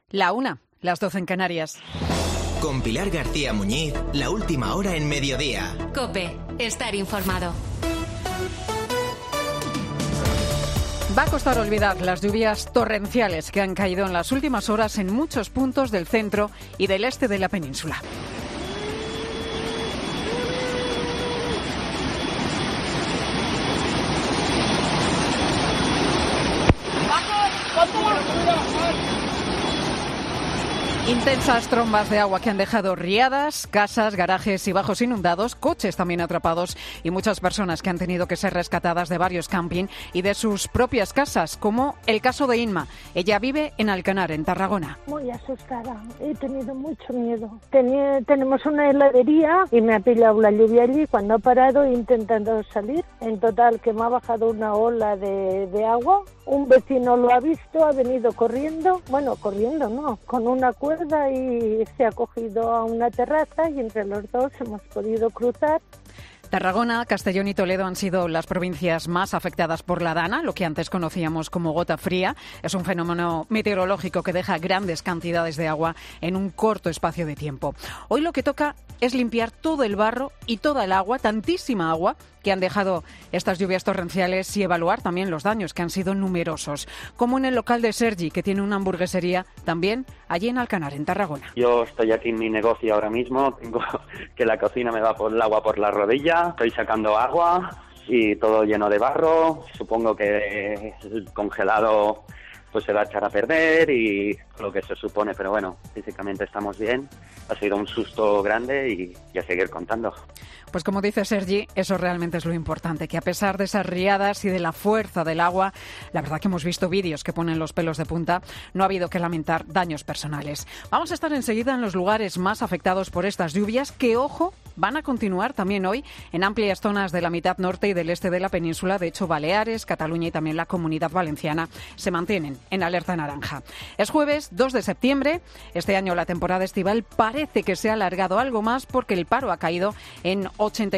La 1, las 12 en Canarias. Con Pilar García Muñiz, la última hora en mediodía. COPE, estar informado. Va a costar olvidar las lluvias torrenciales que han caído en las últimas horas en muchos puntos del centro y del este de la península. Intensas trombas de agua que han dejado riadas, casas, garajes y bajos inundados, coches también atrapados y muchas personas que han tenido que ser rescatadas de varios camping y de sus propias casas, como el caso de Inma. Ella vive en Alcanar, en Tarragona. Muy asustada, he tenido mucho miedo. Tenemos una heladería y me ha pillado la lluvia allí cuando ha parado intentando salir. En total que me ha bajado una ola de agua. Un vecino lo ha visto, ha venido corriendo, con una cuerda y se ha cogido a una terraza y entre los dos hemos podido cruzar. Tarragona, Castellón y Toledo han sido las provincias más afectadas por la Dana, lo que antes conocíamos como gota fría. Es un fenómeno meteorológico que deja grandes cantidades de agua en un corto espacio de tiempo. Hoy lo que toca es limpiar todo el barro y toda el agua, tantísima agua, que han dejado estas lluvias torrenciales y evaluar también los daños, que han sido numerosos. Como en el local de Sergi, que tiene una hamburguesería también allí en Alcanar, en Tarragona. Yo estoy aquí en mi negocio ahora mismo, tengo que la cocina me va por el agua por la rodilla, estoy sacando agua y todo lleno de barro. Supongo que el congelado pues se va a echar a perder y lo que se supone, pero bueno, físicamente estamos bien. Ha sido un susto grande y a seguir contando. Pues como dice Sergi, eso realmente es lo importante, que a pesar de esas riadas y de la fuerza del agua, la verdad que hemos visto vídeos que ponen los pelos de punta, no ha habido que lamentar daños personales. Vamos a estar enseguida en los lugares más afectados por estas lluvias, que, ojo, van a continuar también hoy en amplias zonas de la mitad norte y del este de la península. De hecho, Baleares, Cataluña y también la Comunidad Valenciana se mantienen en alerta naranja. Es jueves 2 de septiembre. Este año la temporada estival parece que se ha alargado algo más porque el paro ha caído en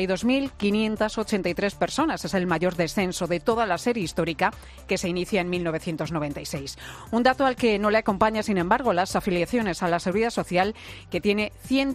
82.583 personas. Es el mayor descenso de toda la serie histórica que se inicia en 1996. Un dato al que no le acompaña, sin embargo, las afiliaciones a la Seguridad Social, que tiene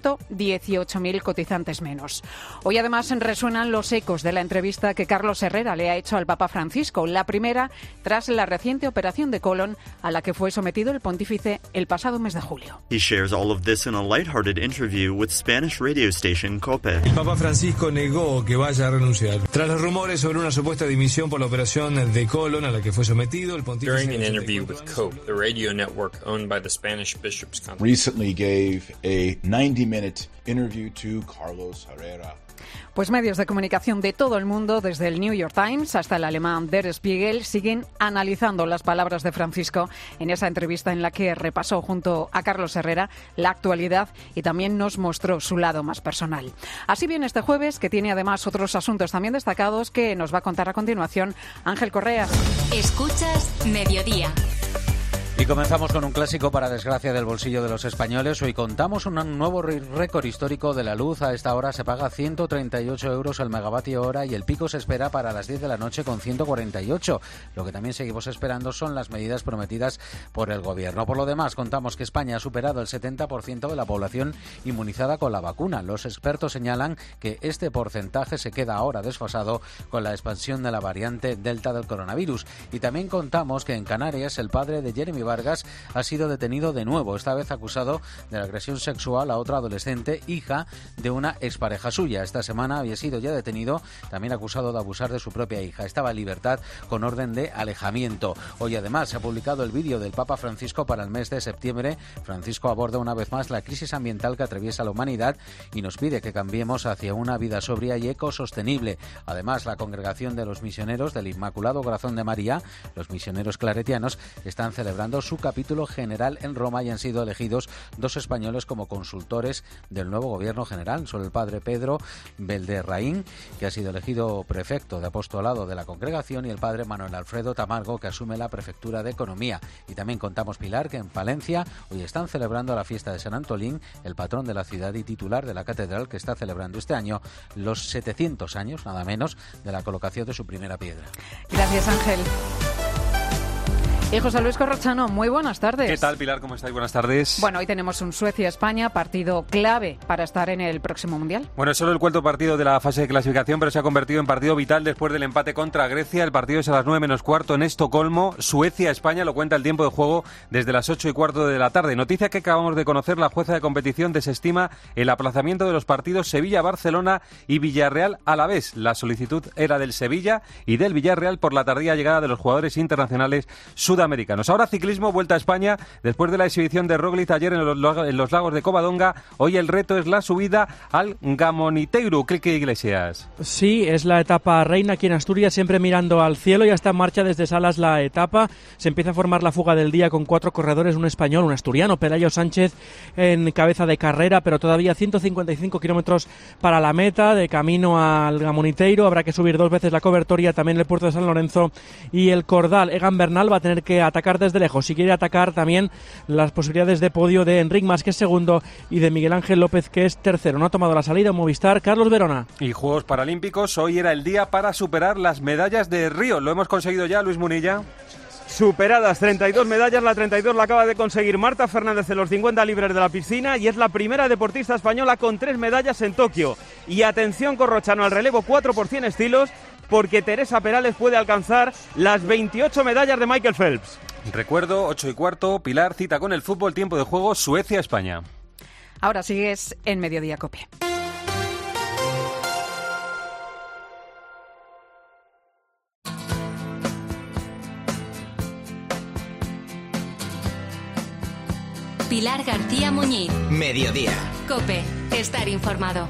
118.000 cotizantes menos. Hoy además resuenan los ecos de la entrevista que Carlos Herrera le ha hecho al Papa Francisco, la primera tras la reciente operación de colon a la que fue sometido el pontífice el pasado mes de julio. He shares all of this in a lighthearted interview with Spanish radio station COPE. El Papa Francisco negó que vaya a renunciar. Tras los rumores sobre una supuesta dimisión por la operación de colon a la que fue sometido, el pontífice... During an interview with COPE, the radio network owned by the Spanish Bishops' Conference, recently gave a 90-minute interview to Carlos Herrera. Pues medios de comunicación de todo el mundo, desde el New York Times hasta el alemán Der Spiegel, siguen analizando las palabras de Francisco en esa entrevista en la que repasó junto a Carlos Herrera la actualidad y también nos mostró su lado más personal. Así viene este jueves, que tiene además otros asuntos también destacados que nos va a contar a continuación Ángel Correa. Escuchas Mediodía. Y comenzamos con un clásico para desgracia del bolsillo de los españoles. Hoy contamos un nuevo récord histórico de la luz. A esta hora se paga 138 euros el megavatio hora y el pico se espera para las 10 de la noche con 148. Lo que también seguimos esperando son las medidas prometidas por el gobierno. Por lo demás, contamos que España ha superado el 70% de la población inmunizada con la vacuna. Los expertos señalan que este porcentaje se queda ahora desfasado con la expansión de la variante Delta del coronavirus. Y también contamos que en Canarias el padre de Jeremy Vargas ha sido detenido de nuevo, esta vez acusado de la agresión sexual a otra adolescente, hija de una expareja suya. Esta semana había sido ya detenido, también acusado de abusar de su propia hija. Estaba en libertad con orden de alejamiento. Hoy además se ha publicado el vídeo del Papa Francisco para el mes de septiembre. Francisco aborda una vez más la crisis ambiental que atraviesa la humanidad y nos pide que cambiemos hacia una vida sobria y ecosostenible. Además, la congregación de los misioneros del Inmaculado Corazón de María, los misioneros claretianos, están celebrando su capítulo general en Roma y han sido elegidos 2 españoles como consultores del nuevo gobierno general. Son el padre Pedro Belderraín, que ha sido elegido prefecto de apostolado de la congregación, y el padre Manuel Alfredo Tamargo, que asume la prefectura de Economía. Y también contamos, Pilar, que en Palencia hoy están celebrando la fiesta de San Antolín, el patrón de la ciudad y titular de la catedral, que está celebrando este año los 700 años, nada menos, de la colocación de su primera piedra. Gracias, Ángel. Y José Luis Corrochano, muy buenas tardes. ¿Qué tal, Pilar? ¿Cómo estáis? Buenas tardes. Bueno, hoy tenemos un Suecia-España, partido clave para estar en el próximo Mundial. Bueno, es solo el cuarto partido de la fase de clasificación, pero se ha convertido en partido vital después del empate contra Grecia. El partido es a las 9 menos cuarto en Estocolmo. Suecia-España lo cuenta el tiempo de juego desde las 8 y cuarto de la tarde. Noticia que acabamos de conocer: la jueza de competición desestima el aplazamiento de los partidos Sevilla-Barcelona y Villarreal-Alavés. La solicitud era del Sevilla y del Villarreal por la tardía llegada de los jugadores internacionales sudamericanos. Ahora ciclismo, Vuelta a España. Después de la exhibición de Roglic ayer en los lagos de Covadonga, hoy el reto es la subida al Gamoniteiru. Quique Iglesias. Sí, es la etapa reina aquí en Asturias, siempre mirando al cielo. Ya está en marcha desde Salas la etapa. Se empieza a formar la fuga del día con 4 corredores, un español, un asturiano, Pelayo Sánchez en cabeza de carrera, pero todavía 155 kilómetros para la meta. De camino al Gamoniteiru habrá que subir 2 veces la cobertoria, también el puerto de San Lorenzo y el Cordal. Egan Bernal va a tener que atacar desde lejos. Si quiere atacar también las posibilidades de podio de Enric Mas, que es segundo, y de Miguel Ángel López, que es tercero. No ha tomado la salida Movistar. Carlos Verona. Y Juegos Paralímpicos, hoy era el día para superar las medallas de Río. ¿Lo hemos conseguido ya, Luis Munilla? Superadas, 32 medallas, la 32 la acaba de conseguir Marta Fernández en los 50 libres de la piscina y es la primera deportista española con 3 medallas en Tokio. Y atención, Corrochano, al relevo 4 por 100 estilos, porque Teresa Perales puede alcanzar las 28 medallas de Michael Phelps. Recuerdo, 8 y cuarto, Pilar, cita con el fútbol, tiempo de juego, Suecia-España. Ahora sigues en Mediodía COPE. Pilar García Muñiz. Mediodía. COPE. Estar informado.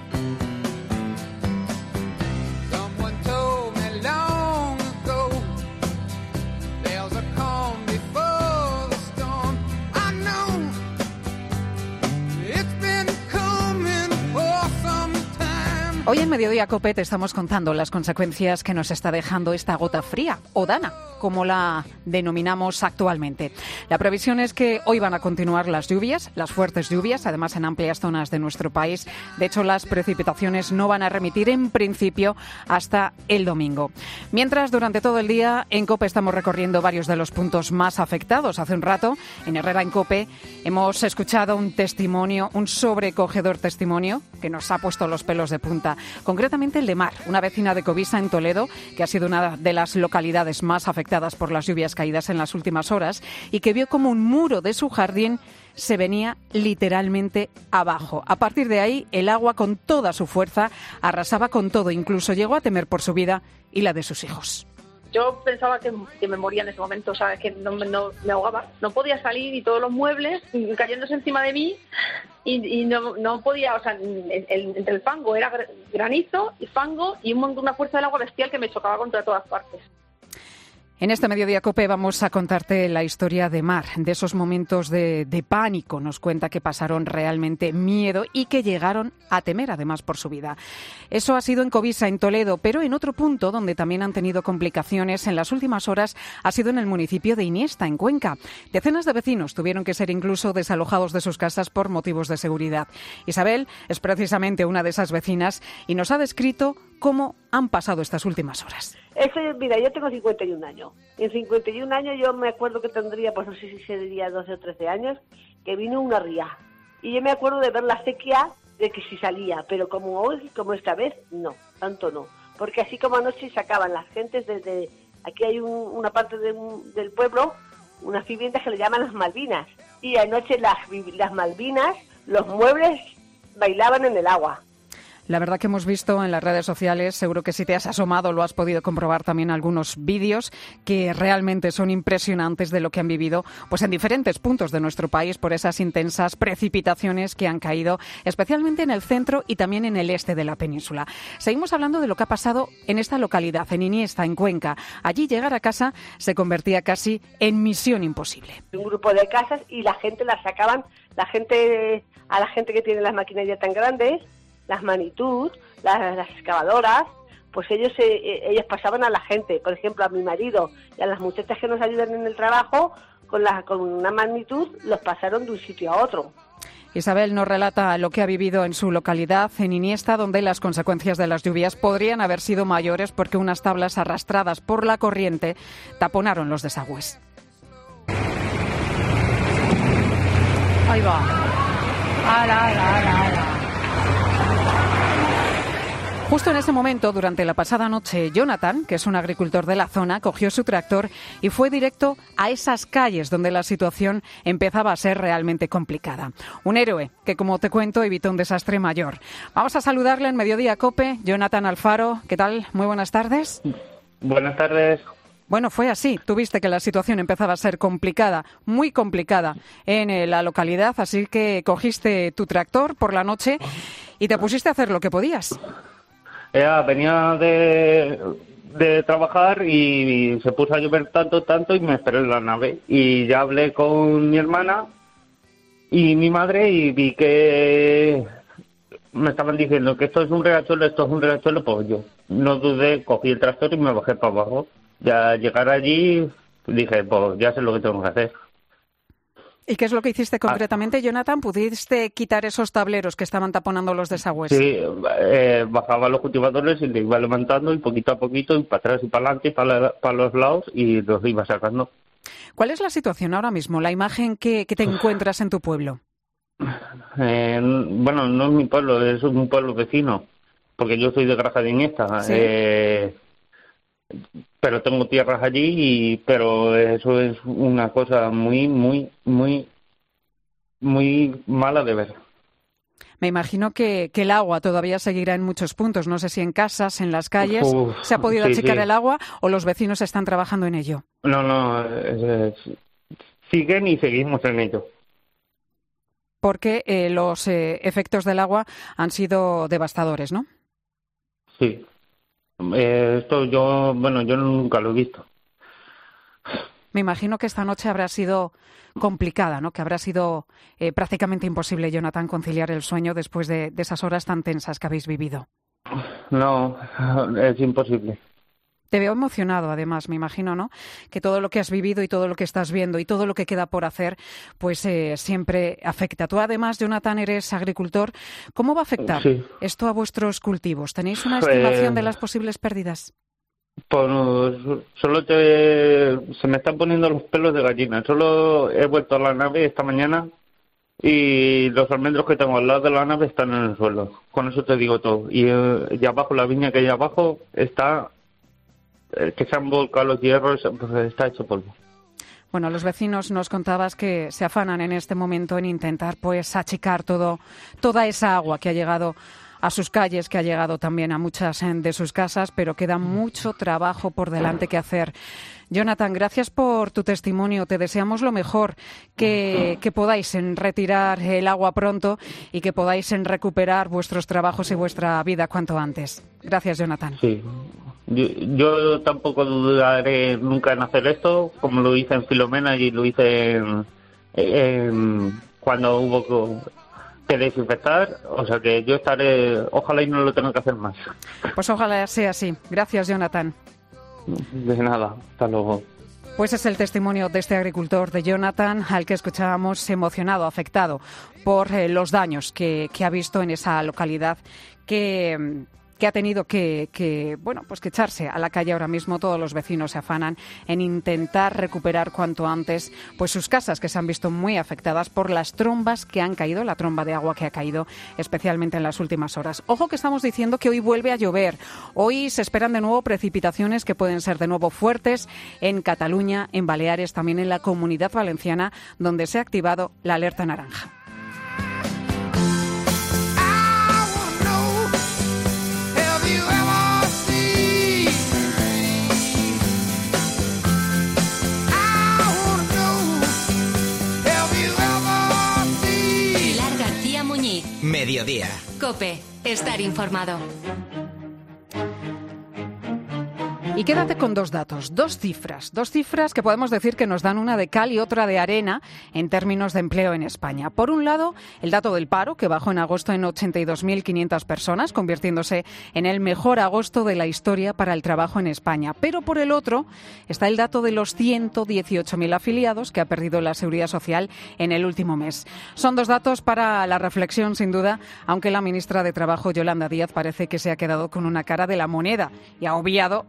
Hoy en Mediodía COPE te estamos contando las consecuencias que nos está dejando esta gota fría, o dana, como la denominamos actualmente. La previsión es que hoy van a continuar las lluvias, las fuertes lluvias, además en amplias zonas de nuestro país. De hecho, las precipitaciones no van a remitir en principio hasta el domingo. Mientras, durante todo el día, en COPE estamos recorriendo varios de los puntos más afectados. Hace un rato, en Herrera en COPE, hemos escuchado un testimonio, un sobrecogedor testimonio, que nos ha puesto los pelos de punta. Concretamente el de Mar, una vecina de Covisa en Toledo, que ha sido una de las localidades más afectadas por las lluvias caídas en las últimas horas y que vio como un muro de su jardín se venía literalmente abajo. A partir de ahí, el agua con toda su fuerza arrasaba con todo, incluso llegó a temer por su vida y la de sus hijos. Yo pensaba que me moría en ese momento, o sea, que no me ahogaba. No podía salir y todos los muebles cayéndose encima de mí y no podía, o sea, entre el fango era granizo y fango y una fuerza del agua bestial que me chocaba contra todas partes. En este Mediodía COPE vamos a contarte la historia de Mar, de esos momentos de pánico. Nos cuenta que pasaron realmente miedo y que llegaron a temer, además, por su vida. Eso ha sido en Covisa, en Toledo, pero en otro punto donde también han tenido complicaciones en las últimas horas ha sido en el municipio de Iniesta, en Cuenca. Decenas de vecinos tuvieron que ser incluso desalojados de sus casas por motivos de seguridad. Isabel es precisamente una de esas vecinas y nos ha descrito cómo han pasado estas últimas horas. Mira, yo tengo 51 años. En 51 años yo me acuerdo que tendría, pues no sé si sería 12 o 13 años, que vino una ría. Y yo me acuerdo de ver la sequía de que si salía, pero como hoy, como esta vez, no, tanto no. Porque así como anoche sacaban las gentes desde... Aquí hay una parte del pueblo, unas viviendas que le llaman las Malvinas. Y anoche las Malvinas, los muebles bailaban en el agua. La verdad que hemos visto en las redes sociales, seguro que si te has asomado lo has podido comprobar también algunos vídeos que realmente son impresionantes de lo que han vivido pues en diferentes puntos de nuestro país por esas intensas precipitaciones que han caído, especialmente en el centro y también en el este de la península. Seguimos hablando de lo que ha pasado en esta localidad, en Iniesta, en Cuenca. Allí llegar a casa se convertía casi en misión imposible. Un grupo de casas y la gente las sacaban, a la gente que tiene las maquinarias tan grandes, las Manitud, las excavadoras, pues ellos pasaban a la gente, por ejemplo a mi marido y a las muchachas que nos ayudan en el trabajo, con una Magnitud los pasaron de un sitio a otro. Isabel nos relata lo que ha vivido en su localidad, en Iniesta, donde las consecuencias de las lluvias podrían haber sido mayores porque unas tablas arrastradas por la corriente taponaron los desagües. Ahí va. ¡Ala, ala, ala, ala! Justo en ese momento, durante la pasada noche, Jonathan, que es un agricultor de la zona, cogió su tractor y fue directo a esas calles donde la situación empezaba a ser realmente complicada. Un héroe que, como te cuento, evitó un desastre mayor. Vamos a saludarle en Mediodía COPE. Jonathan Alfaro, ¿qué tal? Muy buenas tardes. Buenas tardes. Bueno, fue así. Tuviste que la situación empezaba a ser complicada, muy complicada en la localidad, así que cogiste tu tractor por la noche y te pusiste a hacer lo que podías. Venía de trabajar y se puso a llover tanto y me esperé en la nave. Y ya hablé con mi hermana y mi madre y vi que me estaban diciendo que esto es un riachuelo, pues yo no dudé, cogí el tractor y me bajé para abajo. Ya llegar allí dije, pues ya sé lo que tengo que hacer. ¿Y qué es lo que hiciste concretamente, Jonathan? ¿Pudiste quitar esos tableros que estaban taponando los desagües? Sí, bajaba los cultivadores y le iba levantando y poquito a poquito, y para atrás y para adelante y para los lados, y los iba sacando. ¿Cuál es la situación ahora mismo, la imagen que te encuentras en tu pueblo? Bueno, no es mi pueblo, es un pueblo vecino, porque yo soy de Granja de Iniesta. ¿Sí? Pero tengo tierras allí, pero eso es una cosa muy mala de ver. Me imagino que el agua todavía seguirá en muchos puntos. No sé si en casas, en las calles. ¿Se ha podido achicar el agua o los vecinos están trabajando en ello? No, siguen y seguimos en ello. Porque los efectos del agua han sido devastadores, ¿no? Sí. Esto yo nunca lo he visto. Me imagino que esta noche habrá sido complicada, ¿no? Que habrá sido prácticamente imposible, Jonathan, conciliar el sueño después de esas horas tan tensas que habéis vivido. No, es imposible. Te veo emocionado, además, me imagino, ¿no? Que todo lo que has vivido y todo lo que estás viendo y todo lo que queda por hacer, pues siempre afecta. Tú, además, Jonathan, eres agricultor. ¿Cómo va a afectar esto a vuestros cultivos? ¿Tenéis una estimación de las posibles pérdidas? Pues se me están poniendo los pelos de gallina. Solo he vuelto a la nave esta mañana y los almendros que tengo al lado de la nave están en el suelo. Con eso te digo todo. Y abajo, la viña que hay abajo está... que se han volcado los hierros, pues está hecho polvo. Bueno, los vecinos nos contabas que se afanan en este momento en intentar pues achicar toda esa agua que ha llegado a sus calles, que ha llegado también a muchas de sus casas, pero queda mucho trabajo por delante que hacer. Jonathan, gracias por tu testimonio. Te deseamos lo mejor, que podáis retirar el agua pronto y que podáis recuperar vuestros trabajos y vuestra vida cuanto antes. Gracias, Jonathan. Sí. Yo tampoco dudaré nunca en hacer esto, como lo hice en Filomena y lo hice cuando hubo que desinfectar. O sea que yo estaré, ojalá y no lo tenga que hacer más. Pues ojalá sea así. Gracias, Jonathan. De nada, hasta luego. Pues es el testimonio de este agricultor, de Jonathan, al que escuchábamos emocionado, afectado por los daños que ha visto en esa localidad que ha tenido que echarse a la calle ahora mismo. Todos los vecinos se afanan en intentar recuperar cuanto antes pues sus casas, que se han visto muy afectadas por las trombas que han caído, la tromba de agua que ha caído especialmente en las últimas horas. Ojo que estamos diciendo que hoy vuelve a llover. Hoy se esperan de nuevo precipitaciones que pueden ser de nuevo fuertes en Cataluña, en Baleares, también en la Comunidad Valenciana, donde se ha activado la alerta naranja. Mediodía. COPE. Estar informado. Y quédate con dos datos, dos cifras que podemos decir que nos dan una de cal y otra de arena en términos de empleo en España. Por un lado, el dato del paro, que bajó en agosto en 82.500 personas, convirtiéndose en el mejor agosto de la historia para el trabajo en España. Pero por el otro está el dato de los 118.000 afiliados que ha perdido la Seguridad Social en el último mes. Son dos datos para la reflexión, sin duda, aunque la ministra de Trabajo, Yolanda Díaz, parece que se ha quedado con una cara de la moneda y ha obviado la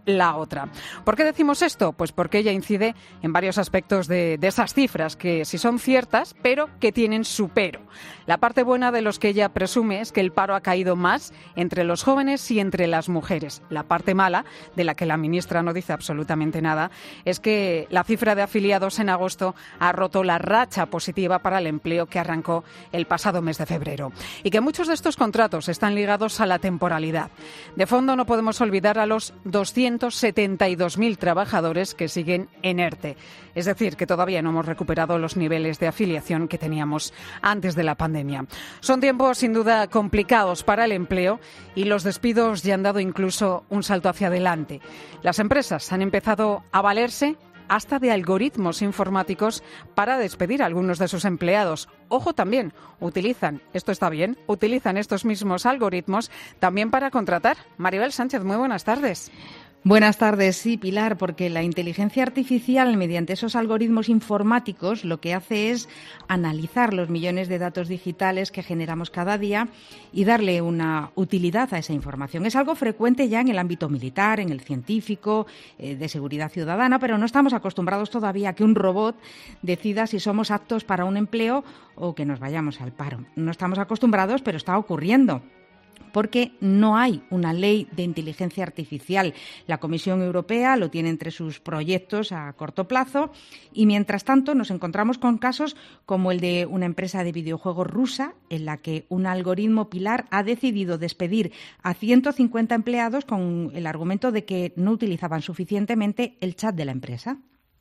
otra. ¿Por qué decimos esto? Pues porque ella incide en varios aspectos de esas cifras, que sí son ciertas, pero que tienen su pero. La parte buena de los que ella presume es que el paro ha caído más entre los jóvenes y entre las mujeres. La parte mala, de la que la ministra no dice absolutamente nada, es que la cifra de afiliados en agosto ha roto la racha positiva para el empleo que arrancó el pasado mes de febrero. Y que muchos de estos contratos están ligados a la temporalidad. De fondo no podemos olvidar a los 272.000 trabajadores que siguen en ERTE. Es decir, que todavía no hemos recuperado los niveles de afiliación que teníamos antes de la pandemia. Son tiempos sin duda complicados para el empleo y los despidos ya han dado incluso un salto hacia adelante. Las empresas han empezado a valerse hasta de algoritmos informáticos para despedir a algunos de sus empleados. Ojo también, utilizan estos mismos algoritmos también para contratar. Maribel Sánchez, muy buenas tardes. Buenas tardes, sí, Pilar, porque la inteligencia artificial, mediante esos algoritmos informáticos, lo que hace es analizar los millones de datos digitales que generamos cada día y darle una utilidad a esa información. Es algo frecuente ya en el ámbito militar, en el científico, de seguridad ciudadana, pero no estamos acostumbrados todavía a que un robot decida si somos aptos para un empleo o que nos vayamos al paro. No estamos acostumbrados, pero está ocurriendo, porque no hay una ley de inteligencia artificial. La Comisión Europea lo tiene entre sus proyectos a corto plazo y, mientras tanto, nos encontramos con casos como el de una empresa de videojuegos rusa en la que un algoritmo, Pilar, ha decidido despedir a 150 empleados con el argumento de que no utilizaban suficientemente el chat de la empresa.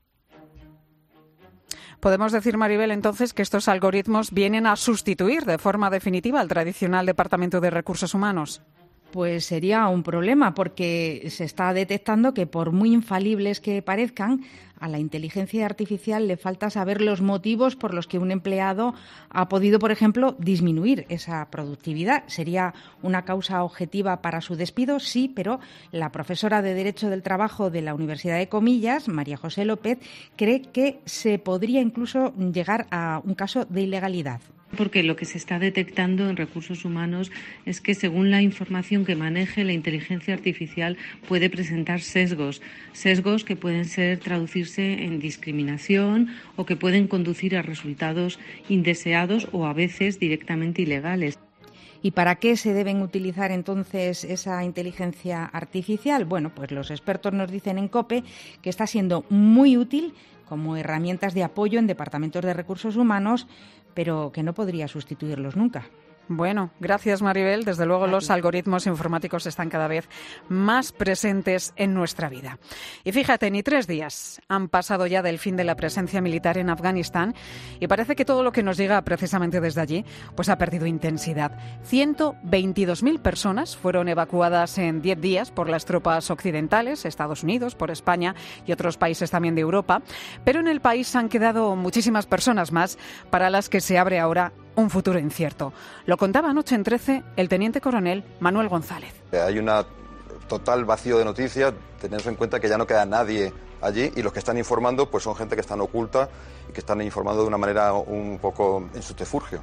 Podemos decir, Maribel, entonces, que estos algoritmos vienen a sustituir de forma definitiva al tradicional Departamento de Recursos Humanos. Pues sería un problema, porque se está detectando que, por muy infalibles que parezcan, a la inteligencia artificial le falta saber los motivos por los que un empleado ha podido, por ejemplo, disminuir esa productividad. ¿Sería una causa objetiva para su despido? Sí, pero la profesora de Derecho del Trabajo de la Universidad de Comillas, María José López, cree que se podría incluso llegar a un caso de ilegalidad. Porque lo que se está detectando en recursos humanos es que, según la información que maneje la inteligencia artificial, puede presentar sesgos que pueden traducirse en discriminación o que pueden conducir a resultados indeseados o a veces directamente ilegales. ¿Y para qué se deben utilizar entonces esa inteligencia artificial? Bueno, pues los expertos nos dicen en COPE que está siendo muy útil como herramientas de apoyo en departamentos de recursos humanos, pero que no podría sustituirlos nunca. Bueno, gracias, Maribel. Desde luego los algoritmos informáticos están cada vez más presentes en nuestra vida. Y fíjate, ni 3 días han pasado ya del fin de la presencia militar en Afganistán y parece que todo lo que nos llega precisamente desde allí pues ha perdido intensidad. 122.000 personas fueron evacuadas en 10 días por las tropas occidentales, Estados Unidos, por España y otros países también de Europa, pero en el país han quedado muchísimas personas más para las que se abre ahora un futuro incierto. Lo contaba anoche en 13 el teniente coronel Manuel González. Hay un total vacío de noticias, teniendo en cuenta que ya no queda nadie allí y los que están informando pues son gente que están oculta y que están informando de una manera un poco en subterfugio.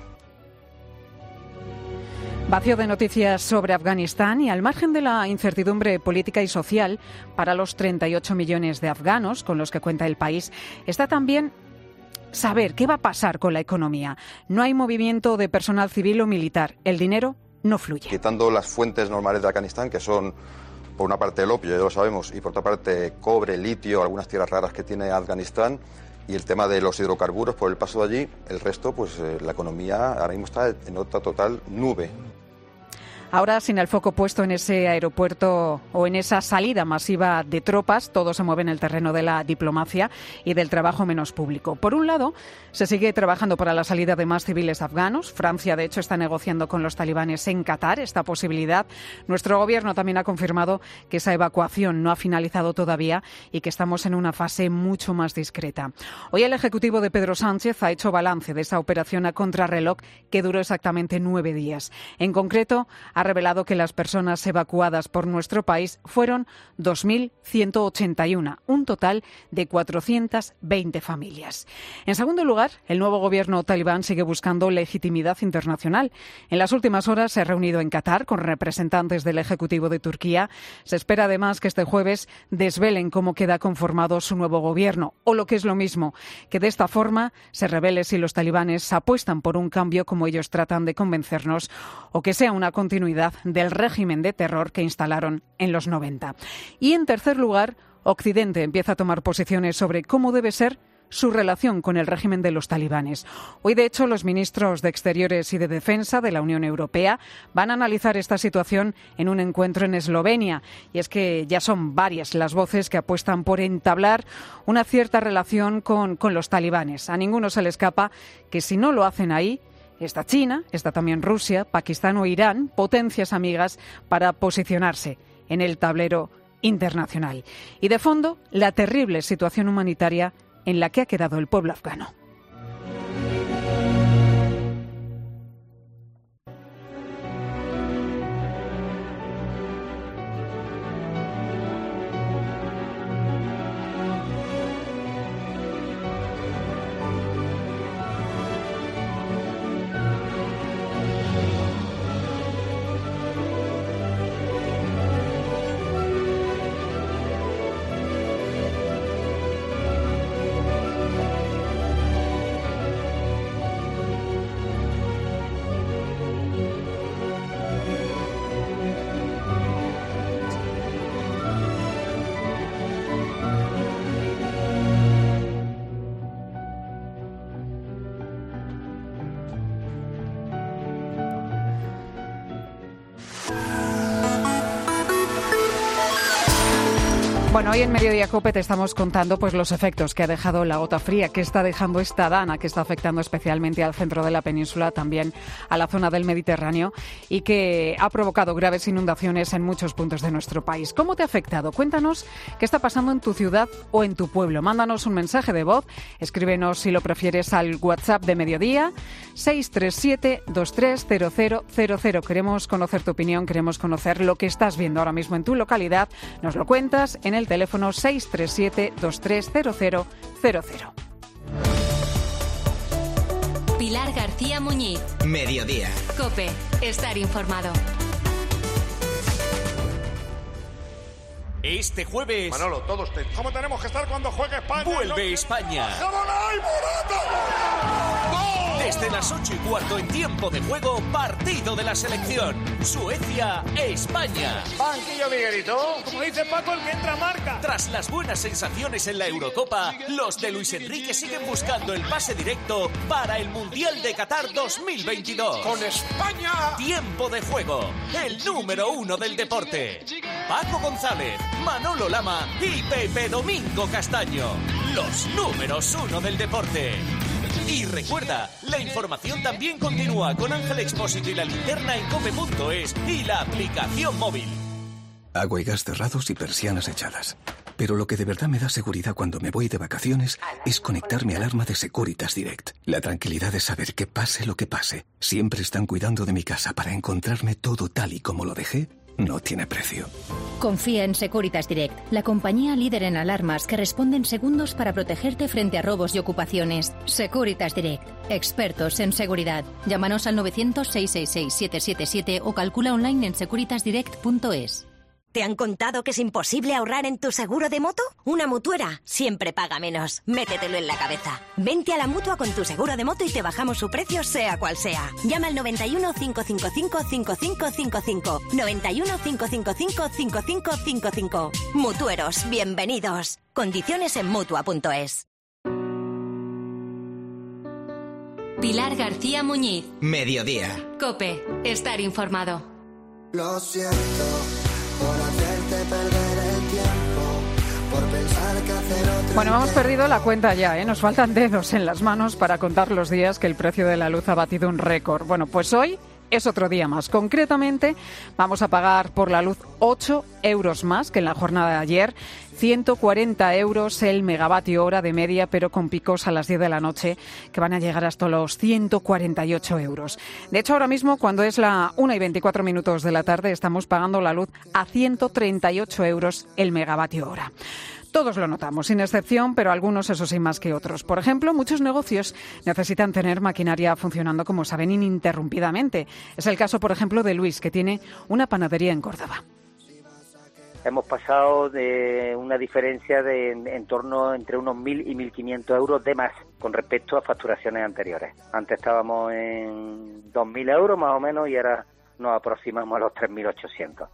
Vacío de noticias sobre Afganistán y al margen de la incertidumbre política y social para los 38 millones de afganos con los que cuenta el país, está también saber qué va a pasar con la economía. No hay movimiento de personal civil o militar. El dinero no fluye. Quitando las fuentes normales de Afganistán, que son, por una parte, el opio, ya lo sabemos, y por otra parte, cobre, litio, algunas tierras raras que tiene Afganistán, y el tema de los hidrocarburos por el paso de allí, el resto, pues la economía ahora mismo está en otra total nube. Ahora, sin el foco puesto en ese aeropuerto o en esa salida masiva de tropas, todo se mueve en el terreno de la diplomacia y del trabajo menos público. Por un lado, se sigue trabajando para la salida de más civiles afganos. Francia, de hecho, está negociando con los talibanes en Qatar esta posibilidad. Nuestro gobierno también ha confirmado que esa evacuación no ha finalizado todavía y que estamos en una fase mucho más discreta. Hoy el Ejecutivo de Pedro Sánchez ha hecho balance de esa operación a contrarreloj que duró exactamente 9 días. En concreto, ha revelado que las personas evacuadas por nuestro país fueron 2.181, un total de 420 familias. En segundo lugar, el nuevo gobierno talibán sigue buscando legitimidad internacional. En las últimas horas se ha reunido en Qatar con representantes del Ejecutivo de Turquía. Se espera además que este jueves desvelen cómo queda conformado su nuevo gobierno, o lo que es lo mismo, que de esta forma se revele si los talibanes apuestan por un cambio como ellos tratan de convencernos, o que sea una continuidad del régimen de terror que instalaron en los 90. Y en tercer lugar, Occidente empieza a tomar posiciones sobre cómo debe ser su relación con el régimen de los talibanes. Hoy, de hecho, los ministros de Exteriores y de Defensa de la Unión Europea van a analizar esta situación en un encuentro en Eslovenia. Y es que ya son varias las voces que apuestan por entablar una cierta relación con los talibanes. A ninguno se le escapa que si no lo hacen ahí, está China, está también Rusia, Pakistán o Irán, potencias amigas para posicionarse en el tablero internacional. Y de fondo, la terrible situación humanitaria en la que ha quedado el pueblo afgano. Bueno, hoy en Mediodía COPE te estamos contando pues los efectos que ha dejado la gota fría, que está dejando esta dana, que está afectando especialmente al centro de la península, también a la zona del Mediterráneo, y que ha provocado graves inundaciones en muchos puntos de nuestro país. ¿Cómo te ha afectado? Cuéntanos qué está pasando en tu ciudad o en tu pueblo. Mándanos un mensaje de voz, escríbenos si lo prefieres al WhatsApp de Mediodía, 637-230000. Queremos conocer tu opinión, queremos conocer lo que estás viendo ahora mismo en tu localidad. Nos lo cuentas en el teléfono 637-230000. Pilar García Muñiz. Mediodía. COPE. Estar informado. Este jueves... Manolo, todos ¿cómo tenemos que estar cuando juegue España? Vuelve España. Desde las 8:15 en tiempo de juego, partido de la selección. Suecia-España. Banquillo Miguelito. Como dice Paco, el que entra marca. Tras las buenas sensaciones en la Eurocopa, los de Luis Enrique siguen buscando el pase directo para el Mundial de Qatar 2022. Con España. Tiempo de juego. El número 1 del deporte. Paco González, Manolo Lama y Pepe Domingo Castaño. Los números 1 del deporte. Y recuerda, la información también continúa con Ángel Expósito y la linterna en cope.es y la aplicación móvil. Agua y gas cerrados y persianas echadas. Pero lo que de verdad me da seguridad cuando me voy de vacaciones es conectar mi alarma de Securitas Direct. La tranquilidad de saber que pase lo que pase, siempre están cuidando de mi casa para encontrarme todo tal y como lo dejé, no tiene precio. Confía en Securitas Direct, la compañía líder en alarmas que responde en segundos para protegerte frente a robos y ocupaciones. Securitas Direct, expertos en seguridad. Llámanos al 900-666-777 o calcula online en securitasdirect.es. ¿Te han contado que es imposible ahorrar en tu seguro de moto? Una mutuera siempre paga menos. Métetelo en la cabeza. Vente a la Mutua con tu seguro de moto y te bajamos su precio sea cual sea. Llama al 91 555 5555. 91 555 5555. Mutueros, bienvenidos. Condiciones en Mutua.es. Pilar García Muñiz. Mediodía. COPE. Estar informado. Lo siento por hacerte perder el tiempo, por pensar que hacer otro. Bueno, hemos perdido la cuenta ya, ¿eh? Nos faltan dedos en las manos para contar los días que el precio de la luz ha batido un récord. Bueno, pues hoy es otro día más. Concretamente, vamos a pagar por la luz 8 euros más que en la jornada de ayer. 140 euros el megavatio hora de media, pero con picos a las 10 de la noche que van a llegar hasta los 148 euros. De hecho, ahora mismo, cuando es la 1:24 de la tarde, estamos pagando la luz a 138 euros el megavatio hora. Todos lo notamos, sin excepción, pero algunos, eso sí, más que otros. Por ejemplo, muchos negocios necesitan tener maquinaria funcionando, como saben, ininterrumpidamente. Es el caso, por ejemplo, de Luis, que tiene una panadería en Córdoba. Hemos pasado de una diferencia de en torno entre unos 1.000 y 1.500 euros de más con respecto a facturaciones anteriores. Antes estábamos en 2.000 euros más o menos y ahora nos aproximamos a los 3.800.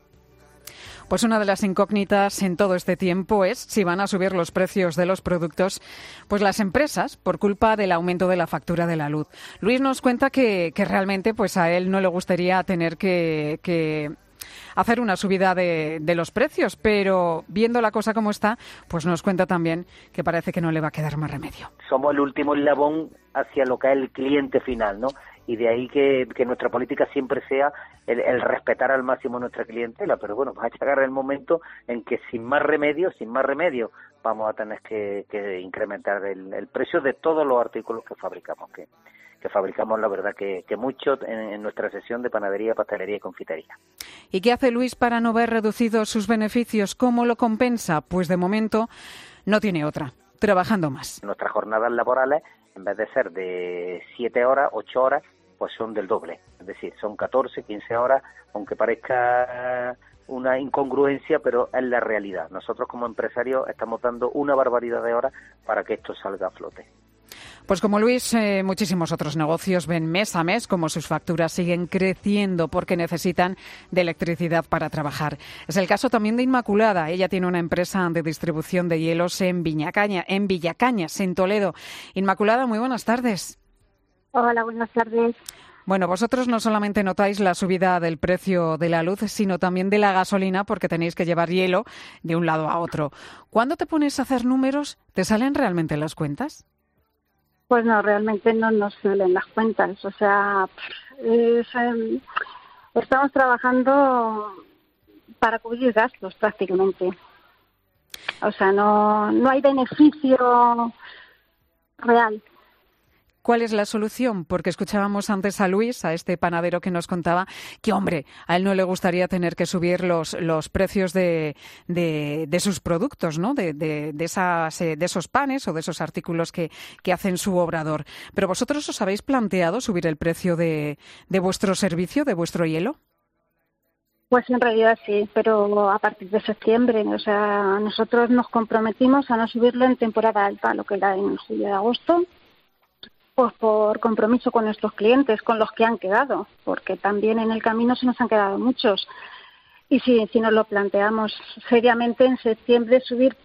Pues una de las incógnitas en todo este tiempo es si van a subir los precios de los productos, pues las empresas, por culpa del aumento de la factura de la luz. Luis nos cuenta que realmente pues a él no le gustaría tener que hacer una subida de los precios, pero viendo la cosa como está, pues nos cuenta también que parece que no le va a quedar más remedio. Somos el último eslabón hacia lo que es el cliente final, ¿no? Y de ahí que nuestra política siempre sea el respetar al máximo a nuestra clientela, pero bueno, va a llegar el momento en que sin más remedio, vamos a tener que incrementar el precio de todos los artículos que fabricamos, que fabricamos la verdad que mucho en nuestra sección de panadería, pastelería y confitería. ¿Y qué hace Luis para no ver reducidos sus beneficios? ¿Cómo lo compensa? Pues de momento no tiene otra, trabajando más. Nuestras jornadas laborales, en vez de ser de 7 horas, 8 horas, pues son del doble. Es decir, son 14, 15 horas, aunque parezca una incongruencia, pero es la realidad. Nosotros como empresarios estamos dando una barbaridad de horas para que esto salga a flote. Pues como Luis, muchísimos otros negocios ven mes a mes como sus facturas siguen creciendo porque necesitan de electricidad para trabajar. Es el caso también de Inmaculada. Ella tiene una empresa de distribución de hielos en Villacañas, en Toledo. Inmaculada, muy buenas tardes. Hola, buenas tardes. Bueno, vosotros no solamente notáis la subida del precio de la luz, sino también de la gasolina, porque tenéis que llevar hielo de un lado a otro. ¿Cuándo te pones a hacer números, te salen realmente las cuentas? Pues no, realmente no nos salen las cuentas. O sea, estamos trabajando para cubrir gastos prácticamente. O sea, no hay beneficio real. ¿Cuál es la solución? Porque escuchábamos antes a Luis, a este panadero que nos contaba que, hombre, a él no le gustaría tener que subir los precios de sus productos, ¿no? De esos panes o de esos artículos que hacen su obrador. ¿Pero vosotros os habéis planteado subir el precio de vuestro servicio, de vuestro hielo? Pues en realidad sí, pero a partir de septiembre. O sea, nosotros nos comprometimos a no subirlo en temporada alta, lo que era en julio y agosto. Pues por compromiso con nuestros clientes, con los que han quedado, porque también en el camino se nos han quedado muchos. Y si nos lo planteamos seriamente en septiembre, subir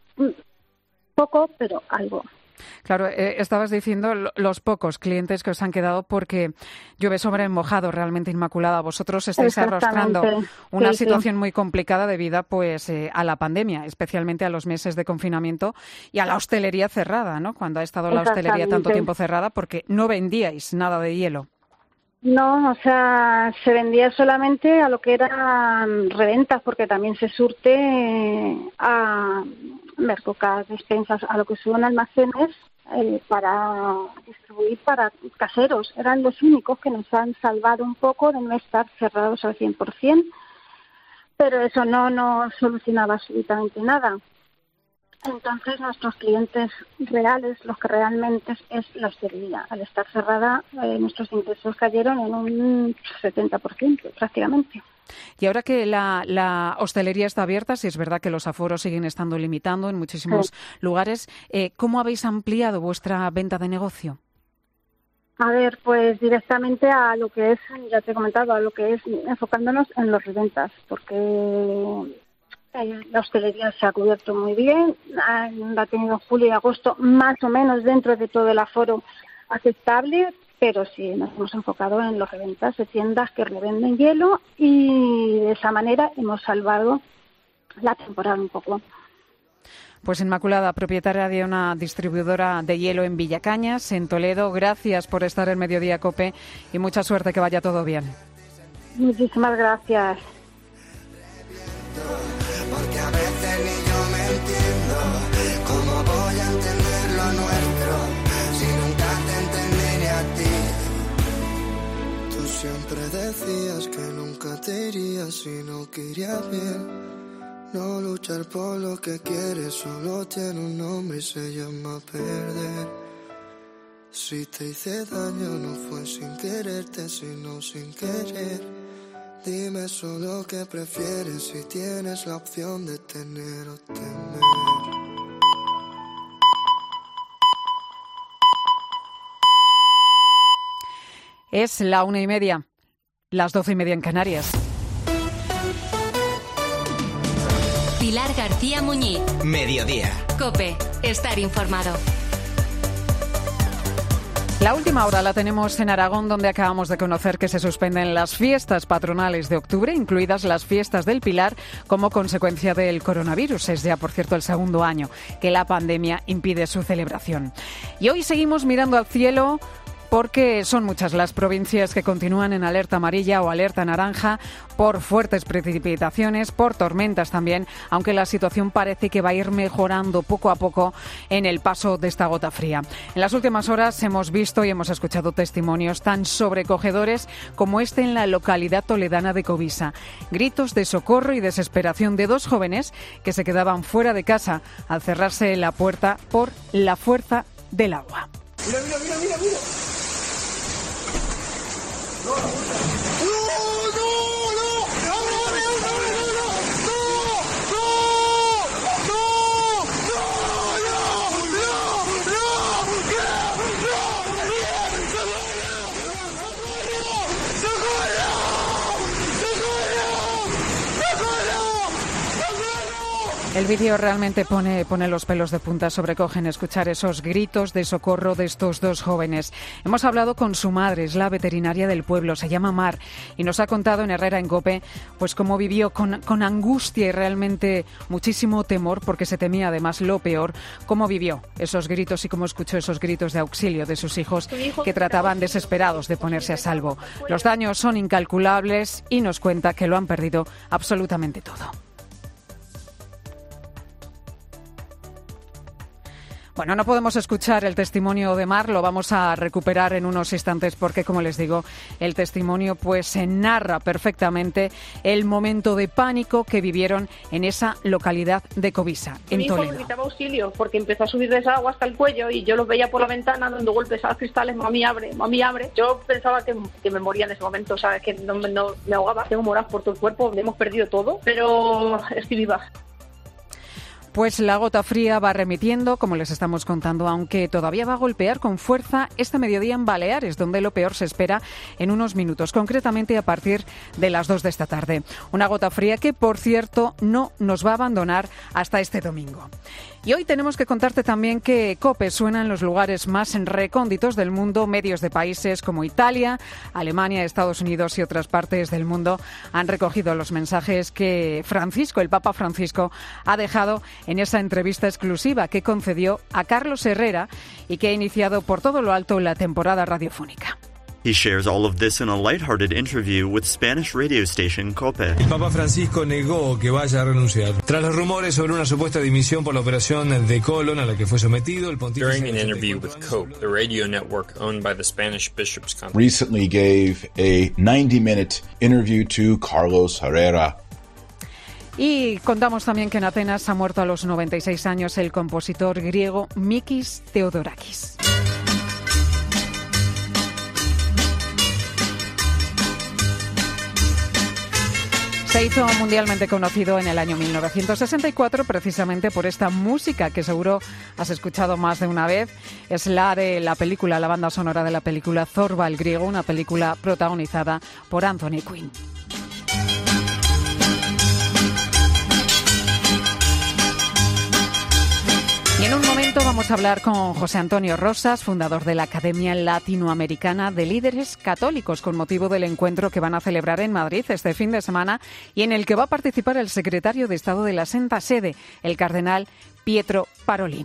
poco, pero algo. Claro, estabas diciendo los pocos clientes que os han quedado porque llueve sobre mojado, realmente, Inmaculada. Vosotros estáis arrastrando una situación muy complicada debido pues, a la pandemia, especialmente a los meses de confinamiento y a la hostelería cerrada, ¿no? Cuando ha estado la hostelería tanto tiempo cerrada porque no vendíais nada de hielo. No, o sea, se vendía solamente a lo que eran reventas, porque también se surte a mercocas, despensas, a lo que son almacenes para distribuir para caseros. Eran los únicos que nos han salvado un poco de no estar cerrados al 100%, pero eso no nos solucionaba absolutamente nada. Entonces, nuestros clientes reales, los que realmente es la hostelería. Al estar cerrada, nuestros ingresos cayeron en un 70% prácticamente. Y ahora que la hostelería está abierta, si es verdad que los aforos siguen estando limitando en muchísimos lugares, ¿cómo habéis ampliado vuestra venta de negocio? A ver, pues directamente a lo que es, ya te he comentado, a lo que es enfocándonos en los reventas, porque la hostelería se ha cubierto muy bien, ha tenido julio y agosto más o menos dentro de todo el aforo aceptable, pero sí nos hemos enfocado en los reventas de tiendas que revenden hielo y de esa manera hemos salvado la temporada un poco. Pues Inmaculada, propietaria de una distribuidora de hielo en Villacañas, en Toledo, gracias por estar en Mediodía COPE y mucha suerte, que vaya todo bien. Muchísimas gracias. Porque a veces ni yo me entiendo cómo voy a entender lo nuestro si nunca te entendí ni a ti. Tú siempre decías que nunca te irías si no querías bien. No luchar por lo que quieres solo tiene un nombre y se llama perder. Si te hice daño no fue sin quererte sino sin querer. Dime solo qué prefieres si tienes la opción de tener o temer. Es la 1:30, las 12:30 en Canarias. Pilar García Muñiz. Mediodía. COPE. Estar informado. La última hora la tenemos en Aragón, donde acabamos de conocer que se suspenden las fiestas patronales de octubre, incluidas las fiestas del Pilar, como consecuencia del coronavirus. Es ya, por cierto, el segundo año que la pandemia impide su celebración. Y hoy seguimos mirando al cielo, porque son muchas las provincias que continúan en alerta amarilla o alerta naranja por fuertes precipitaciones, por tormentas también, aunque la situación parece que va a ir mejorando poco a poco en el paso de esta gota fría. En las últimas horas hemos visto y hemos escuchado testimonios tan sobrecogedores como este en la localidad toledana de Covisa. Gritos de socorro y desesperación de dos jóvenes que se quedaban fuera de casa al cerrarse la puerta por la fuerza del agua. Mira, mira, mira, mira, mira. No, no, El vídeo realmente pone los pelos de punta, sobrecogen escuchar esos gritos de socorro de estos dos jóvenes. Hemos hablado con su madre, es la veterinaria del pueblo, se llama Mar, y nos ha contado en Herrera en COPE pues cómo vivió con angustia y realmente muchísimo temor, porque se temía además lo peor, cómo vivió esos gritos y cómo escuchó esos gritos de auxilio de sus hijos que trataban desesperados de ponerse a salvo. Los daños son incalculables y nos cuenta que lo han perdido absolutamente todo. Bueno, no podemos escuchar el testimonio de Mar, lo vamos a recuperar en unos instantes porque, como les digo, el testimonio pues se narra perfectamente el momento de pánico que vivieron en esa localidad de Covisa, en Toledo. Mi hijo me gritaba auxilio porque empezó a subir de esa agua hasta el cuello y yo los veía por la ventana dando golpes a los cristales, mami abre, mami abre. Yo pensaba que me moría en ese momento, ¿sabes? Que no me ahogaba. Tengo moras por todo el cuerpo, hemos perdido todo, pero estoy viva. Pues la gota fría va remitiendo, como les estamos contando, aunque todavía va a golpear con fuerza este mediodía en Baleares, donde lo peor se espera en unos minutos, concretamente a partir de las 2 de esta tarde. Una gota fría que, por cierto, no nos va a abandonar hasta este domingo. Y hoy tenemos que contarte también que COPE suena en los lugares más recónditos del mundo. Medios de países como Italia, Alemania, Estados Unidos y otras partes del mundo han recogido los mensajes que el Papa Francisco, ha dejado en esa entrevista exclusiva que concedió a Carlos Herrera y que ha iniciado por todo lo alto la temporada radiofónica. He shares all of this in a lighthearted interview with Spanish radio station COPE. El Papa Francisco negó que vaya a renunciar. Tras los rumores sobre una supuesta dimisión por la operación de colon a la que fue sometido, el pontífice... During an interview with COPE, the radio network owned by the Spanish Bishops' Conference, recently gave a 90-minute interview to Carlos Herrera. Y contamos también que en Atenas ha muerto a los 96 años el compositor griego Mikis Theodorakis. Se hizo mundialmente conocido en el año 1964 precisamente por esta música que seguro has escuchado más de una vez. Es la de la película, la banda sonora de la película Zorba el griego, una película protagonizada por Anthony Quinn. Y en un momento vamos a hablar con José Antonio Rosas, fundador de la Academia Latinoamericana de Líderes Católicos, con motivo del encuentro que van a celebrar en Madrid este fin de semana y en el que va a participar el secretario de Estado de la Santa Sede, el cardenal Pietro Parolin.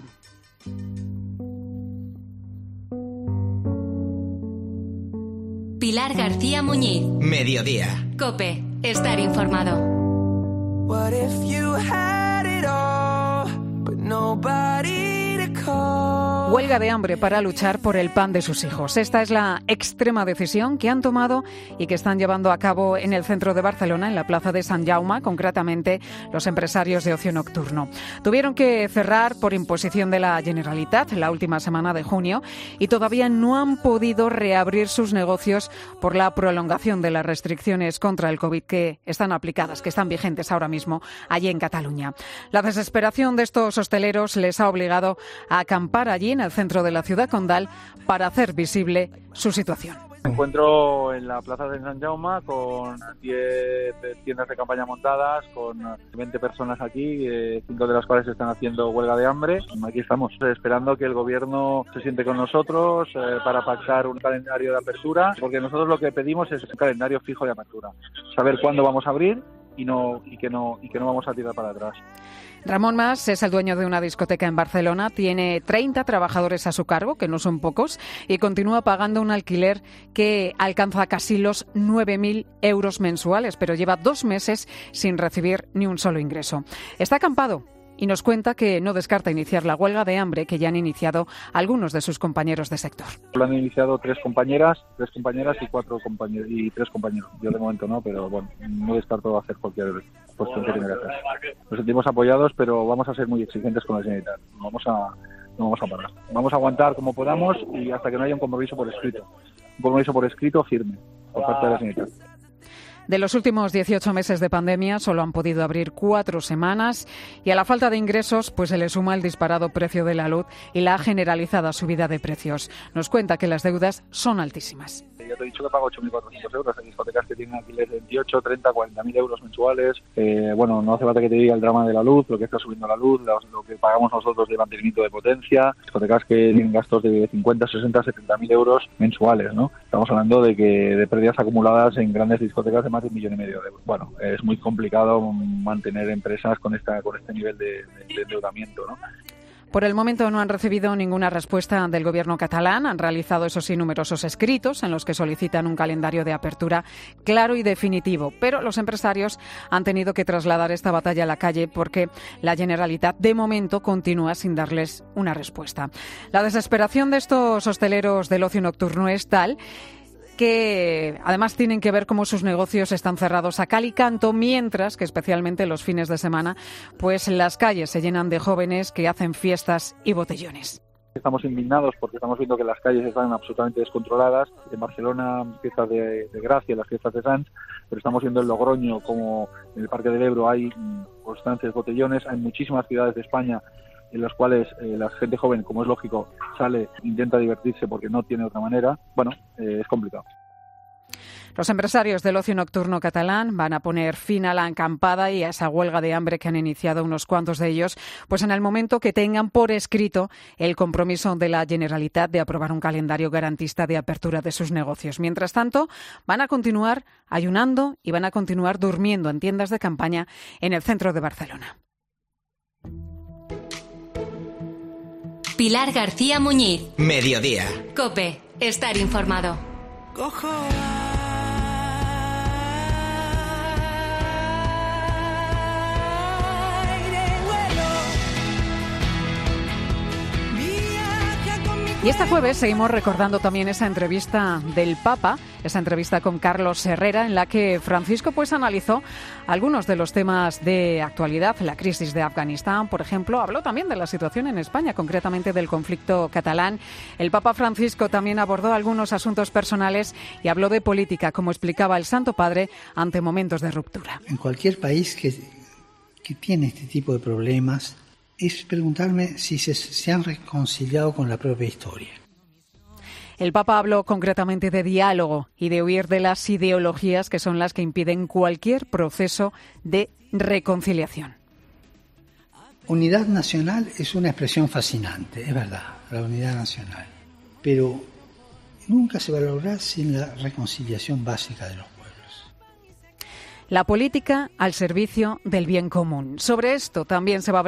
Pilar García Muñiz. Mediodía. COPE. Estar informado. What if you had it all, but nobody to call? Huelga de hambre para luchar por el pan de sus hijos. Esta es la extrema decisión que han tomado y que están llevando a cabo en el centro de Barcelona, en la plaza de Sant Jaume, concretamente los empresarios de ocio nocturno. Tuvieron que cerrar por imposición de la Generalitat la última semana de junio y todavía no han podido reabrir sus negocios por la prolongación de las restricciones contra el COVID que están aplicadas, que están vigentes ahora mismo allí en Cataluña. La desesperación de estos hosteleros les ha obligado a acampar allí en el centro de la ciudad condal para hacer visible su situación. Me encuentro en la plaza de Sant Jaume con 10 tiendas de campaña montadas, con 20 personas aquí, 5 de las cuales están haciendo huelga de hambre. Aquí estamos esperando que el gobierno se siente con nosotros para pactar un calendario de apertura, porque nosotros lo que pedimos es un calendario fijo de apertura, saber cuándo vamos a abrir y que no vamos a tirar para atrás. Ramón Mas es el dueño de una discoteca en Barcelona, tiene 30 trabajadores a su cargo, que no son pocos, y continúa pagando un alquiler que alcanza casi los 9.000 euros mensuales, pero lleva 2 meses sin recibir ni un solo ingreso. Está acampado y nos cuenta que no descarta iniciar la huelga de hambre que ya han iniciado algunos de sus compañeros de sector. Lo han iniciado 3 compañeras y 4 compañeros y 3 compañeros. Yo de momento no, pero bueno, no descarto hacer cualquier cuestión que tenga que hacer. Nos sentimos apoyados, pero vamos a ser muy exigentes con la Generalitat. No vamos a parar. Vamos a aguantar como podamos y hasta que no haya un compromiso por escrito. Un compromiso por escrito firme por parte de la Generalitat. De los últimos 18 meses de pandemia solo han podido abrir 4 semanas y a la falta de ingresos pues se le suma el disparado precio de la luz y la generalizada subida de precios. Nos cuenta que las deudas son altísimas. Ya te he dicho que pago 8.400 euros. Hay discotecas que tienen alquiler de 28, 30, 40.000 euros mensuales. Bueno, no hace falta que te diga el drama de la luz, lo que está subiendo la luz, lo que pagamos nosotros de mantenimiento de potencia. Discotecas que tienen gastos de 50, 60, 70.000 euros mensuales, ¿no? Estamos hablando de pérdidas acumuladas en grandes discotecas de más de 1,5 millones de euros. Bueno, es muy complicado mantener empresas con este nivel de endeudamiento, ¿no? Por el momento no han recibido ninguna respuesta del gobierno catalán. Han realizado, eso sí, numerosos escritos en los que solicitan un calendario de apertura claro y definitivo. Pero los empresarios han tenido que trasladar esta batalla a la calle porque la Generalitat, de momento, continúa sin darles una respuesta. La desesperación de estos hosteleros del ocio nocturno es tal que además tienen que ver cómo sus negocios están cerrados a cal y canto, mientras que especialmente los fines de semana pues las calles se llenan de jóvenes que hacen fiestas y botellones. Estamos indignados porque estamos viendo que las calles están absolutamente descontroladas. En Barcelona, fiestas de Gracia, las fiestas de Sants, pero estamos viendo en Logroño como en el Parque del Ebro hay constantes botellones. Hay muchísimas ciudades de España en las cuales la gente joven, como es lógico, sale, intenta divertirse porque no tiene otra manera. Bueno, es complicado. Los empresarios del ocio nocturno catalán van a poner fin a la acampada y a esa huelga de hambre que han iniciado unos cuantos de ellos, pues en el momento que tengan por escrito el compromiso de la Generalitat de aprobar un calendario garantista de apertura de sus negocios. Mientras tanto, van a continuar ayunando y van a continuar durmiendo en tiendas de campaña en el centro de Barcelona. Pilar García Muñiz. Mediodía. COPE. Estar informado. Cojo Y este jueves seguimos recordando también esa entrevista del Papa, esa entrevista con Carlos Herrera, en la que Francisco pues analizó algunos de los temas de actualidad, la crisis de Afganistán, por ejemplo. Habló también de la situación en España, concretamente del conflicto catalán. El Papa Francisco también abordó algunos asuntos personales y habló de política, como explicaba el Santo Padre, ante momentos de ruptura. En cualquier país que tiene este tipo de problemas, es preguntarme si se han reconciliado con la propia historia. El Papa habló concretamente de diálogo y de huir de las ideologías que son las que impiden cualquier proceso de reconciliación. Unidad nacional es una expresión fascinante, es verdad, la unidad nacional, pero nunca se va a lograr sin la reconciliación básica de los pueblos. La política al servicio del bien común. Sobre esto también se va a hablar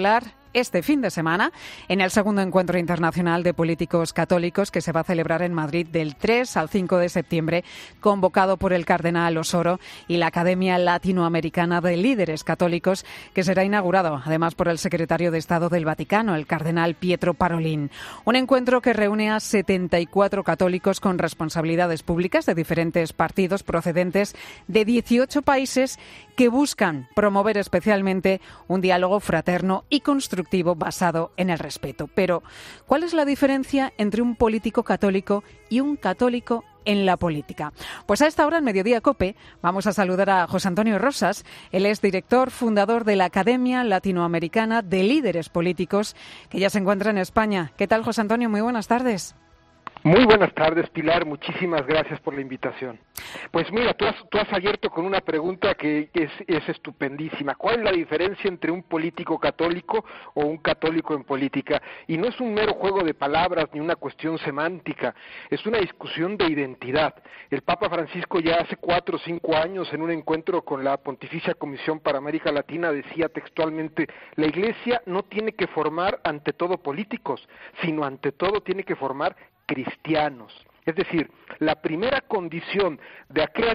este fin de semana en el segundo encuentro internacional de políticos católicos que se va a celebrar en Madrid del 3 al 5 de septiembre, convocado por el cardenal Osoro y la Academia Latinoamericana de Líderes Católicos, que será inaugurado además por el secretario de Estado del Vaticano, el cardenal Pietro Parolin. Un encuentro que reúne a 74 católicos con responsabilidades públicas de diferentes partidos procedentes de 18 países que buscan promover especialmente un diálogo fraterno y constructivo basado en el respeto. Pero, ¿cuál es la diferencia entre un político católico y un católico en la política? Pues a esta hora, en Mediodía COPE, vamos a saludar a José Antonio Rosas. Él es director, fundador de la Academia Latinoamericana de Líderes Políticos, que ya se encuentra en España. ¿Qué tal, José Antonio? Muy buenas tardes. Muy buenas tardes, Pilar. Muchísimas gracias por la invitación. Pues mira, tú has abierto con una pregunta que es estupendísima. ¿Cuál es la diferencia entre un político católico o un católico en política? Y no es un mero juego de palabras ni una cuestión semántica, es una discusión de identidad. El Papa Francisco ya hace 4 o 5 años, en un encuentro con la Pontificia Comisión para América Latina, decía textualmente: la Iglesia no tiene que formar ante todo políticos, sino ante todo tiene que formar cristianos. Es decir, la primera condición de aquel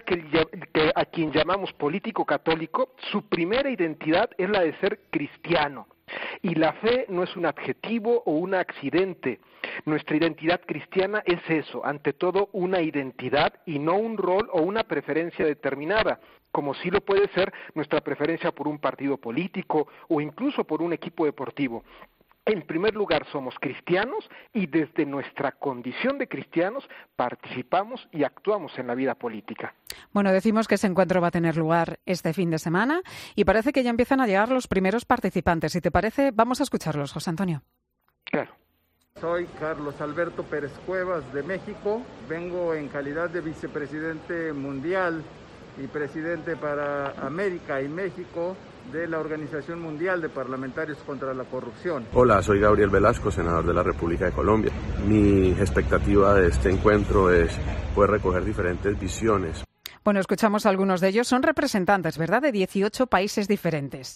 a quien llamamos político católico, su primera identidad es la de ser cristiano. Y la fe no es un adjetivo o un accidente. Nuestra identidad cristiana es eso, ante todo una identidad y no un rol o una preferencia determinada, como sí lo puede ser nuestra preferencia por un partido político o incluso por un equipo deportivo. En primer lugar, somos cristianos y desde nuestra condición de cristianos participamos y actuamos en la vida política. Bueno, decimos que ese encuentro va a tener lugar este fin de semana y parece que ya empiezan a llegar los primeros participantes. Si te parece, vamos a escucharlos, José Antonio. Claro. Soy Carlos Alberto Pérez Cuevas de México. Vengo en calidad de vicepresidente mundial y presidente para América y México de la Organización Mundial de Parlamentarios contra la Corrupción. Hola, soy Gabriel Velasco, senador de la República de Colombia. Mi expectativa de este encuentro es poder recoger diferentes visiones. Bueno, escuchamos a algunos de ellos. Son representantes, ¿verdad?, de 18 países diferentes.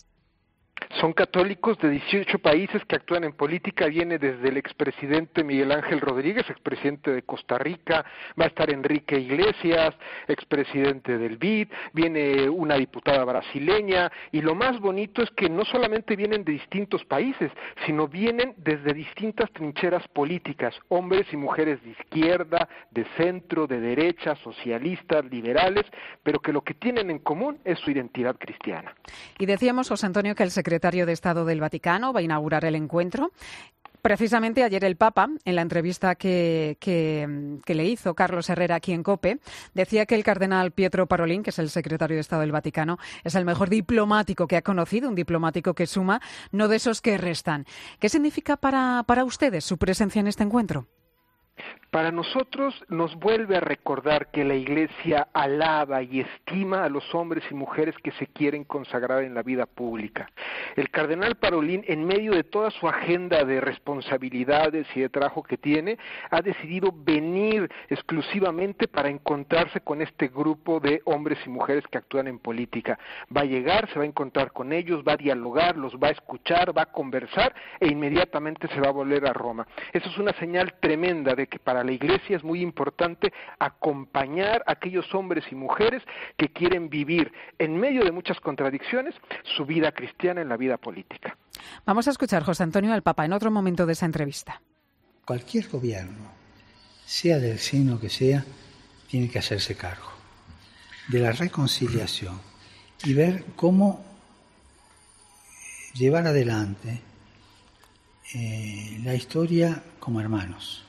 Son católicos de 18 países que actúan en política. Viene desde el expresidente Miguel Ángel Rodríguez, expresidente de Costa Rica, va a estar Enrique Iglesias, expresidente del BID, viene una diputada brasileña, y lo más bonito es que no solamente vienen de distintos países, sino vienen desde distintas trincheras políticas, hombres y mujeres de izquierda, de centro, de derecha, socialistas, liberales, pero que lo que tienen en común es su identidad cristiana. Y decíamos, José Antonio, que el secretario de Estado del Vaticano va a inaugurar el encuentro. Precisamente ayer el Papa, en la entrevista que le hizo Carlos Herrera aquí en COPE, decía que el cardenal Pietro Parolin, que es el secretario de Estado del Vaticano, es el mejor diplomático que ha conocido, un diplomático que suma, no de esos que restan. ¿Qué significa para ustedes su presencia en este encuentro? Para nosotros nos vuelve a recordar que la Iglesia alaba y estima a los hombres y mujeres que se quieren consagrar en la vida pública. El cardenal Parolin, en medio de toda su agenda de responsabilidades y de trabajo que tiene, ha decidido venir exclusivamente para encontrarse con este grupo de hombres y mujeres que actúan en política. Va a llegar, se va a encontrar con ellos, va a dialogar, los va a escuchar, va a conversar e inmediatamente se va a volver a Roma. Eso es una señal tremenda de que para la Iglesia es muy importante acompañar a aquellos hombres y mujeres que quieren vivir, en medio de muchas contradicciones, su vida cristiana en la vida política. Vamos a escuchar, José Antonio, al Papa en otro momento de esa entrevista. Cualquier gobierno, sea del signo que sea, tiene que hacerse cargo de la reconciliación y ver cómo llevar adelante la historia como hermanos.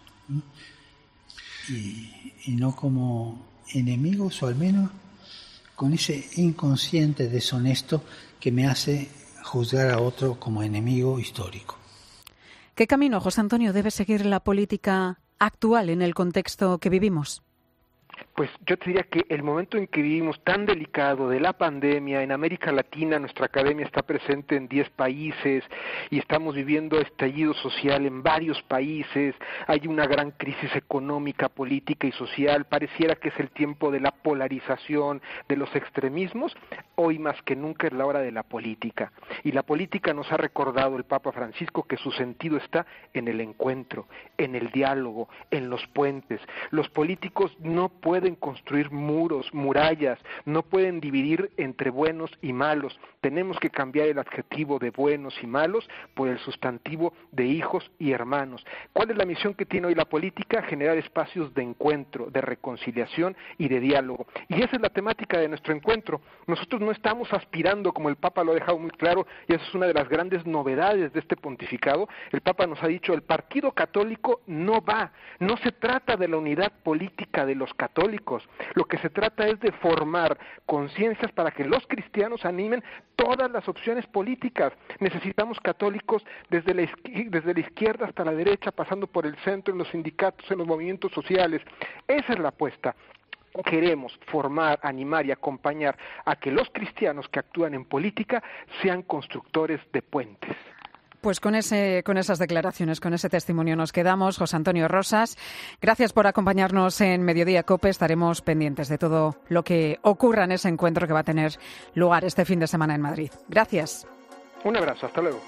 Y no como enemigos, o al menos con ese inconsciente deshonesto que me hace juzgar a otro como enemigo histórico. ¿Qué camino, José Antonio, debe seguir la política actual en el contexto que vivimos? pues yo te diría que el momento en que vivimos tan delicado de la pandemia, en América Latina nuestra academia está presente en 10 países y estamos viviendo estallido social en varios países, hay una gran crisis económica, política y social, pareciera que es el tiempo de la polarización, de los extremismos. Hoy más que nunca es la hora de la política, y la política nos ha recordado el Papa Francisco que su sentido está en el encuentro, en el diálogo, en los puentes. Los políticos no pueden construir muros, murallas, no pueden dividir entre buenos y malos. Tenemos que cambiar el adjetivo de buenos y malos por el sustantivo de hijos y hermanos. ¿Cuál es la misión que tiene hoy la política? Generar espacios de encuentro, de reconciliación y de diálogo. Y esa es la temática de nuestro encuentro. Nosotros no estamos aspirando, como el Papa lo ha dejado muy claro, y esa es una de las grandes novedades de este pontificado. El Papa nos ha dicho, el partido católico no se trata de la unidad política de los católicos, lo que se trata es de formar conciencias para que los cristianos animen todas las opciones políticas. Necesitamos católicos desde la izquierda hasta la derecha, pasando por el centro, en los sindicatos, en los movimientos sociales. Esa es la apuesta. Queremos formar, animar y acompañar a que los cristianos que actúan en política sean constructores de puentes. Pues con esas declaraciones, con ese testimonio nos quedamos. José Antonio Rosas, gracias por acompañarnos en Mediodía COPE. Estaremos pendientes de todo lo que ocurra en ese encuentro que va a tener lugar este fin de semana en Madrid. Gracias. Un abrazo, hasta luego.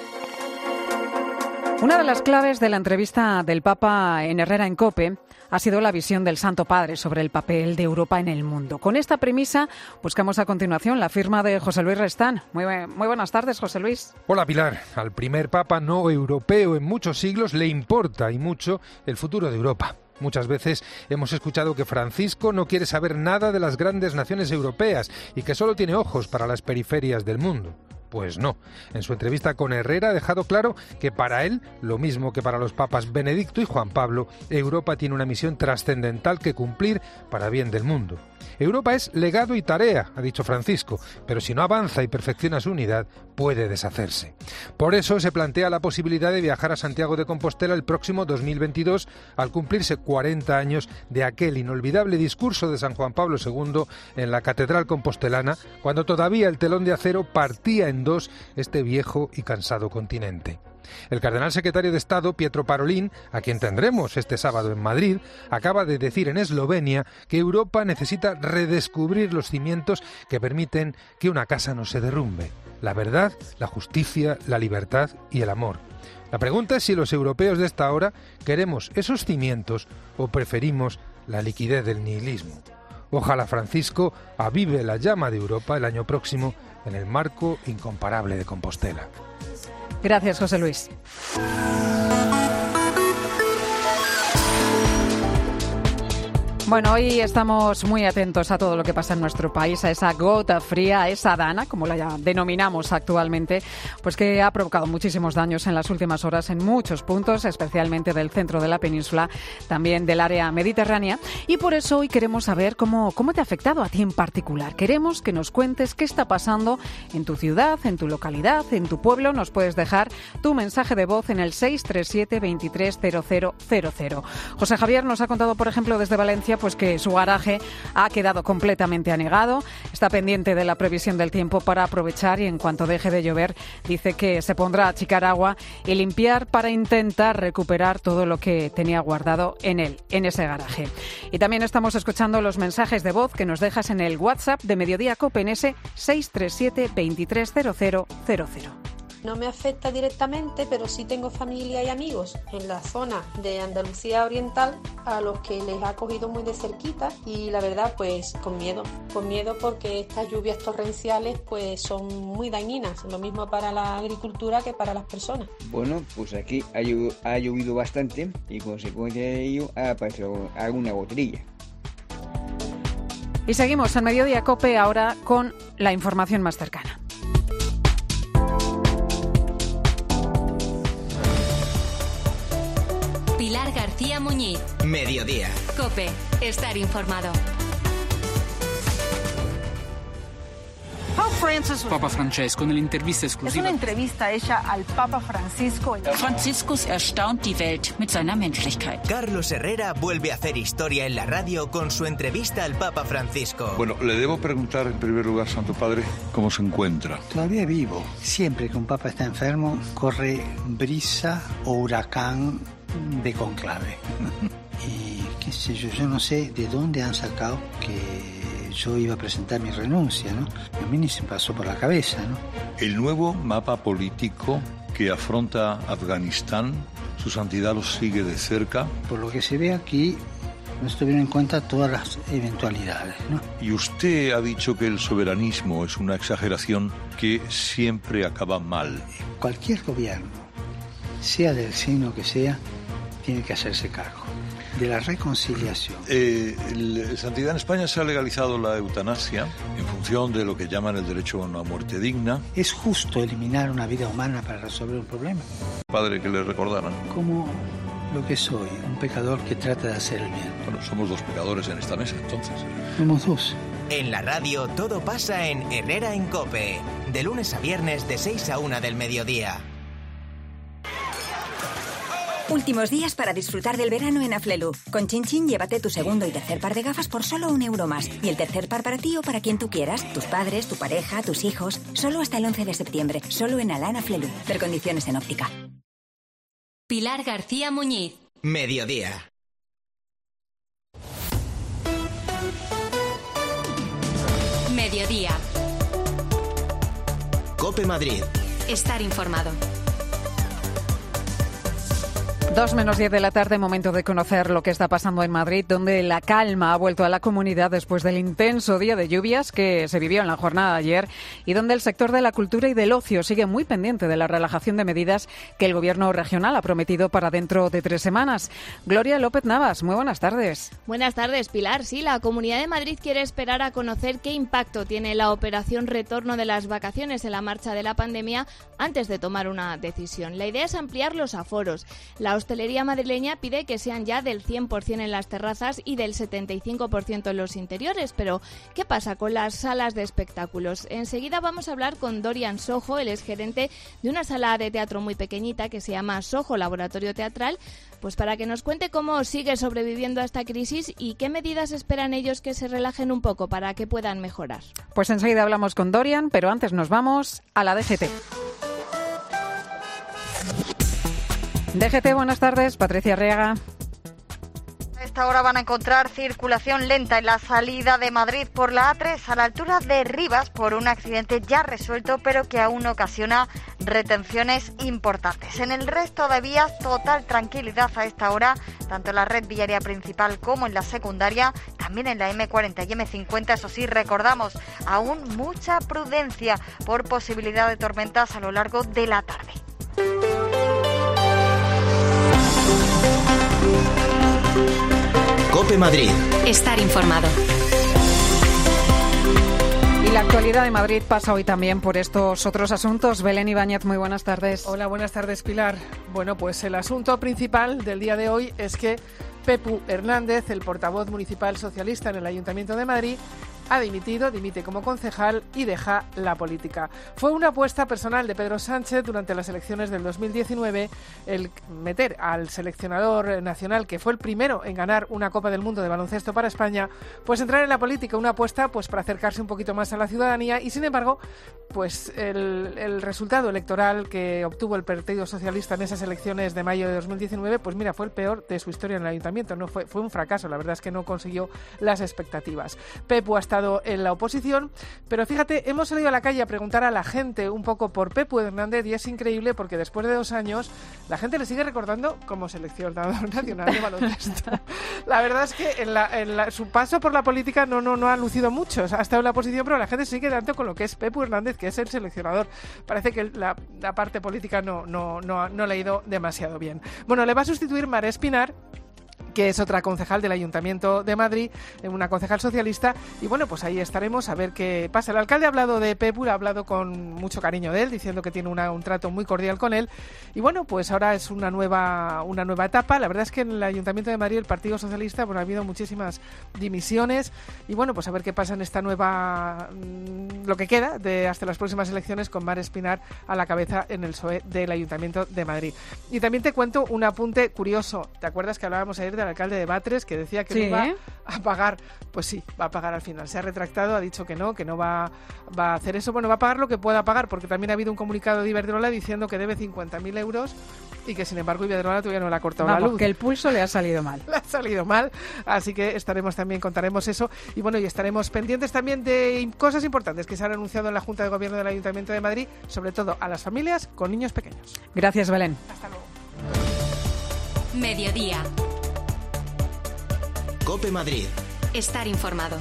Una de las claves de la entrevista del Papa en Herrera en COPE ha sido la visión del Santo Padre sobre el papel de Europa en el mundo. Con esta premisa buscamos a continuación la firma de José Luis Restán. Muy buenas tardes, José Luis. Hola, Pilar. Al primer Papa no europeo en muchos siglos le importa y mucho el futuro de Europa. Muchas veces hemos escuchado que Francisco no quiere saber nada de las grandes naciones europeas y que solo tiene ojos para las periferias del mundo. Pues no. En su entrevista con Herrera ha dejado claro que para él, lo mismo que para los papas Benedicto y Juan Pablo, Europa tiene una misión trascendental que cumplir para bien del mundo. Europa es legado y tarea, ha dicho Francisco, pero si no avanza y perfecciona su unidad, puede deshacerse. Por eso se plantea la posibilidad de viajar a Santiago de Compostela el próximo 2022, al cumplirse 40 años de aquel inolvidable discurso de San Juan Pablo II en la Catedral Compostelana, cuando todavía el telón de acero partía en dos este viejo y cansado continente. El cardenal secretario de Estado, Pietro Parolin, a quien tendremos este sábado en Madrid, acaba de decir en Eslovenia que Europa necesita redescubrir los cimientos que permiten que una casa no se derrumbe: la verdad, la justicia, la libertad y el amor. La pregunta es si los europeos de esta hora queremos esos cimientos o preferimos la liquidez del nihilismo. Ojalá Francisco avive la llama de Europa el año próximo en el marco incomparable de Compostela. Gracias, José Luis. Bueno, hoy estamos muy atentos a todo lo que pasa en nuestro país, a esa gota fría, a esa dana, como la denominamos actualmente, pues que ha provocado muchísimos daños en las últimas horas en muchos puntos, especialmente del centro de la península, también del área mediterránea. Y por eso hoy queremos saber cómo te ha afectado a ti en particular. Queremos que nos cuentes qué está pasando en tu ciudad, en tu localidad, en tu pueblo. Nos puedes dejar tu mensaje de voz en el 637 23 0000. José Javier nos ha contado, por ejemplo, desde Valencia, pues que su garaje ha quedado completamente anegado. Está pendiente de la previsión del tiempo para aprovechar y en cuanto deje de llover dice que se pondrá a achicar agua y limpiar para intentar recuperar todo lo que tenía guardado en ese garaje. Y también estamos escuchando los mensajes de voz que nos dejas en el WhatsApp de Mediodía COPE en ese 637 23 0000. No me afecta directamente, pero sí tengo familia y amigos en la zona de Andalucía Oriental a los que les ha cogido muy de cerquita y la verdad pues con miedo porque estas lluvias torrenciales pues son muy dañinas, lo mismo para la agricultura que para las personas. Bueno, pues aquí ha llovido bastante y consecuencia de ello ha aparecido alguna gotrilla. Y seguimos en Mediodía COPE ahora con la información más cercana. Pilar García Muñiz. Mediodía. COPE. Estar informado. Papa Francesco, nell'intervista esclusiva. Es una entrevista hecha al Papa Francisco. Franciscus erstaunt die Welt mit seiner Menschlichkeit. Carlos Herrera vuelve a hacer historia en la radio con su entrevista al Papa Francisco. Bueno, le debo preguntar en primer lugar, Santo Padre, ¿cómo se encuentra? Todavía vivo. Siempre que un papa está enfermo, corre brisa o huracán de conclave. Y qué sé yo no sé de dónde han sacado que yo iba a presentar mi renuncia, ¿no? A mí ni se me pasó por la cabeza, ¿no? El nuevo mapa político que afronta Afganistán, su santidad lo sigue de cerca. Por lo que se ve aquí, no estuvieron en cuenta todas las eventualidades, ¿no? Y usted ha dicho que el soberanismo es una exageración que siempre acaba mal. Cualquier gobierno, sea del signo que sea, tiene que hacerse cargo de la reconciliación. Santidad, en España se ha legalizado la eutanasia en función de lo que llaman el derecho a una muerte digna. ¿Es justo eliminar una vida humana para resolver un problema? Padre, que le recordaran. Como lo que soy, un pecador que trata de hacer el bien. Bueno, somos dos pecadores en esta mesa, entonces. Somos dos. En la radio todo pasa en Herrera en COPE, de lunes a viernes de 6 a 1 del mediodía. Últimos días para disfrutar del verano en Aflelu. Con Chin Chin llévate tu segundo y tercer par de gafas por solo €1 más. Y el tercer par para ti o para quien tú quieras. Tus padres, tu pareja, tus hijos. Solo hasta el 11 de septiembre. Solo en Alana Aflelu. Ver condiciones en óptica. Pilar García Muñiz. Mediodía. Mediodía. COPE Madrid. Estar informado. 2 menos 10 de la tarde, momento de conocer lo que está pasando en Madrid, donde la calma ha vuelto a la comunidad después del intenso día de lluvias que se vivió en la jornada de ayer y donde el sector de la cultura y del ocio sigue muy pendiente de la relajación de medidas que el Gobierno regional ha prometido para dentro de 3 semanas. Gloria López Navas, muy buenas tardes. Buenas tardes, Pilar. Sí, la Comunidad de Madrid quiere esperar a conocer qué impacto tiene la operación retorno de las vacaciones en la marcha de la pandemia antes de tomar una decisión. La idea es ampliar los aforos. La hostelería madrileña pide que sean ya del 100% en las terrazas y del 75% en los interiores. Pero, ¿qué pasa con las salas de espectáculos? Enseguida vamos a hablar con Dorian Sojo, él es gerente de una sala de teatro muy pequeñita que se llama Sojo Laboratorio Teatral, pues para que nos cuente cómo sigue sobreviviendo a esta crisis y qué medidas esperan ellos que se relajen un poco para que puedan mejorar. Pues enseguida hablamos con Dorian, pero antes nos vamos a la DGT. DGT, buenas tardes. Patricia Arriaga. A esta hora van a encontrar circulación lenta en la salida de Madrid por la A3 a la altura de Rivas por un accidente ya resuelto pero que aún ocasiona retenciones importantes. En el resto de vías, total tranquilidad a esta hora, tanto en la red viaria principal como en la secundaria, también en la M40 y M50. Eso sí, recordamos, aún mucha prudencia por posibilidad de tormentas a lo largo de la tarde. COPE Madrid. Estar informado. Y la actualidad de Madrid pasa hoy también por estos otros asuntos. Belén Ibáñez, muy buenas tardes. Hola, buenas tardes, Pilar. Bueno, pues el asunto principal del día de hoy es que Pepu Hernández, el portavoz municipal socialista en el Ayuntamiento de Madrid, ha dimite como concejal y deja la política. Fue una apuesta personal de Pedro Sánchez durante las elecciones del 2019 el meter al seleccionador nacional, que fue el primero en ganar una Copa del Mundo de baloncesto para España, pues entrar en la política, una apuesta pues para acercarse un poquito más a la ciudadanía y sin embargo, pues el resultado electoral que obtuvo el Partido Socialista en esas elecciones de mayo de 2019, pues mira, fue el peor de su historia en el Ayuntamiento. No fue un fracaso, la verdad es que no consiguió las expectativas. Pepu ha estado en la oposición, pero fíjate, hemos salido a la calle a preguntar a la gente un poco por Pepu Hernández y es increíble porque después de 2 años la gente le sigue recordando como seleccionador nacional de baloncesto. La verdad es que en su paso por la política no ha lucido mucho, ha estado en la oposición, pero la gente sigue dando con lo que es Pepu Hernández, que es el seleccionador. Parece que la parte política no le ha ido demasiado bien. Bueno, le va a sustituir Mar Espinar, que es otra concejal del Ayuntamiento de Madrid, una concejal socialista, y bueno, pues ahí estaremos a ver qué pasa. El alcalde ha hablado de Pepu, ha hablado con mucho cariño de él, diciendo que tiene un trato muy cordial con él, y bueno, pues ahora es una nueva etapa. La verdad es que en el Ayuntamiento de Madrid el Partido Socialista, bueno, ha habido muchísimas dimisiones, y bueno, pues a ver qué pasa en esta nueva, lo que queda de hasta las próximas elecciones, con Mar Espinar a la cabeza en el PSOE del Ayuntamiento de Madrid. Y también te cuento un apunte curioso. ¿Te acuerdas que hablábamos ayer del alcalde de Batres, que decía que no iba a pagar? Pues sí, va a pagar al final. Se ha retractado, ha dicho que no va a hacer eso. Bueno, va a pagar lo que pueda pagar, porque también ha habido un comunicado de Iberdrola diciendo que debe 50.000 euros y que sin embargo Iberdrola todavía no le ha cortado la luz. Que el pulso le ha salido mal. Le ha salido mal, así que contaremos eso, y bueno, y estaremos pendientes también de cosas importantes que se han anunciado en la Junta de Gobierno del Ayuntamiento de Madrid, sobre todo a las familias con niños pequeños. Gracias, Belén. Hasta luego. Mediodía. COPE Madrid. Estar informado.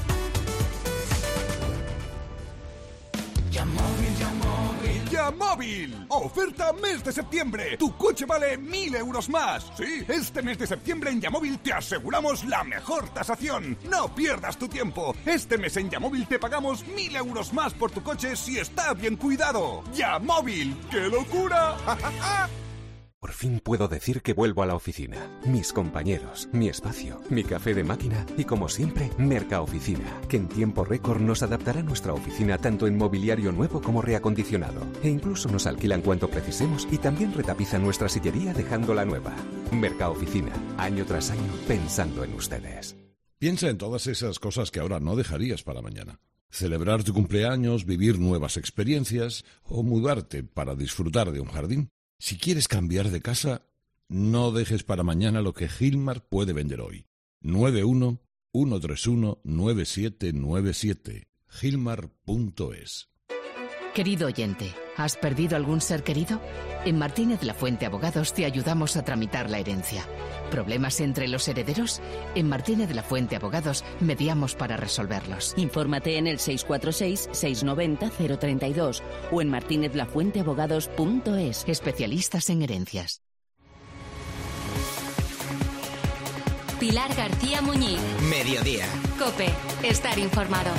Yamóvil. Oferta mes de septiembre. Tu coche vale 1.000 euros más. Sí, este mes de septiembre en Yamóvil te aseguramos la mejor tasación. No pierdas tu tiempo. Este mes en Yamóvil te pagamos 1.000 euros más por tu coche si está bien cuidado. Yamóvil. ¡Qué locura! Por fin puedo decir que vuelvo a la oficina. Mis compañeros, mi espacio, mi café de máquina y, como siempre, Mercaoficina, que en tiempo récord nos adaptará nuestra oficina tanto en mobiliario nuevo como reacondicionado. E incluso nos alquilan cuanto precisemos y también retapizan nuestra sillería dejándola nueva. Mercaoficina, año tras año, pensando en ustedes. Piensa en todas esas cosas que ahora no dejarías para mañana. Celebrar tu cumpleaños, vivir nuevas experiencias o mudarte para disfrutar de un jardín. Si quieres cambiar de casa, no dejes para mañana lo que Gilmar puede vender hoy. 91-131-9797. Gilmar.es. Querido oyente, ¿has perdido algún ser querido? En Martínez La Fuente Abogados te ayudamos a tramitar la herencia. ¿Problemas entre los herederos? En Martínez La Fuente Abogados mediamos para resolverlos. Infórmate en el 646-690-032 o en martinezlafuenteabogados.es. Especialistas en herencias. Pilar García Muñiz. Mediodía. COPE. Estar informado.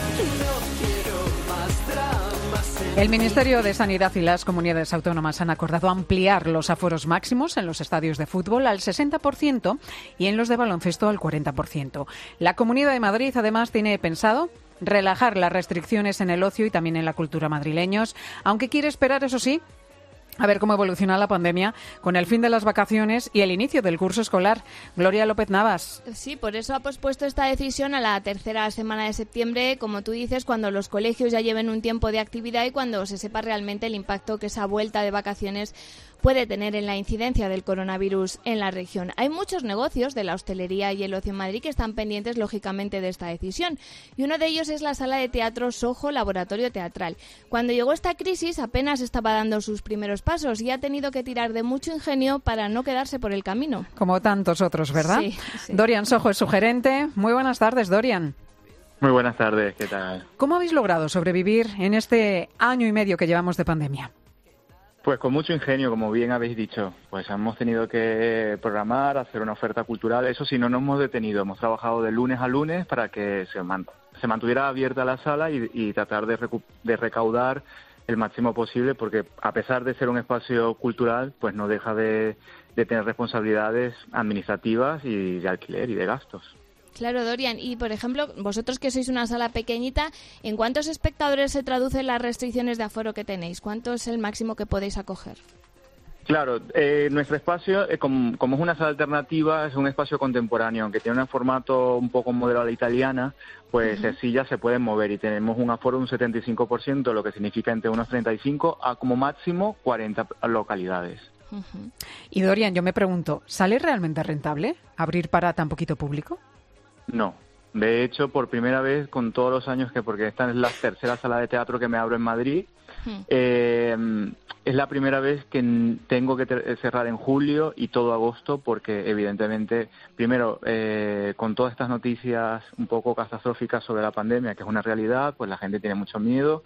El Ministerio de Sanidad y las comunidades autónomas han acordado ampliar los aforos máximos en los estadios de fútbol al 60% y en los de baloncesto al 40%. La Comunidad de Madrid, además, tiene pensado relajar las restricciones en el ocio y también en la cultura madrileños, aunque quiere esperar, eso sí, a ver cómo evoluciona la pandemia con el fin de las vacaciones y el inicio del curso escolar. Gloria López Navas. Sí, por eso ha pospuesto esta decisión a la tercera semana de septiembre, como tú dices, cuando los colegios ya lleven un tiempo de actividad y cuando se sepa realmente el impacto que esa vuelta de vacaciones puede tener en la incidencia del coronavirus en la región. Hay muchos negocios de la hostelería y el ocio en Madrid que están pendientes, lógicamente, de esta decisión. Y uno de ellos es la sala de teatro Soho Laboratorio Teatral. Cuando llegó esta crisis apenas estaba dando sus primeros pasos y ha tenido que tirar de mucho ingenio para no quedarse por el camino. Como tantos otros, ¿verdad? Sí, sí. Dorian Sojo es su gerente. Muy buenas tardes, Dorian. Muy buenas tardes, ¿qué tal? ¿Cómo habéis logrado sobrevivir en este año y medio que llevamos de pandemia? Pues con mucho ingenio, como bien habéis dicho. Pues hemos tenido que programar, hacer una oferta cultural. Eso sí, no nos hemos detenido. Hemos trabajado de lunes a lunes para que se mantuviera abierta la sala y tratar de recaudar el máximo posible, porque a pesar de ser un espacio cultural, pues no deja de tener responsabilidades administrativas y de alquiler y de gastos. Claro, Dorian. Y, por ejemplo, vosotros que sois una sala pequeñita, ¿en cuántos espectadores se traducen las restricciones de aforo que tenéis? ¿Cuánto es el máximo que podéis acoger? Claro, nuestro espacio, como es una sala alternativa, es un espacio contemporáneo, aunque tiene un formato un poco modelo a la italiana, pues sillas se pueden mover y tenemos un aforo de un 75%, lo que significa entre unos 35 a como máximo 40 localidades. Y Dorian, yo me pregunto, ¿sale realmente rentable abrir para tan poquito público? No. De hecho, por primera vez, con todos los años porque esta es la tercera sala de teatro que me abro en Madrid, es la primera vez que tengo que cerrar en julio y todo agosto porque, evidentemente, primero, con todas estas noticias un poco catastróficas sobre la pandemia, que es una realidad, pues la gente tiene mucho miedo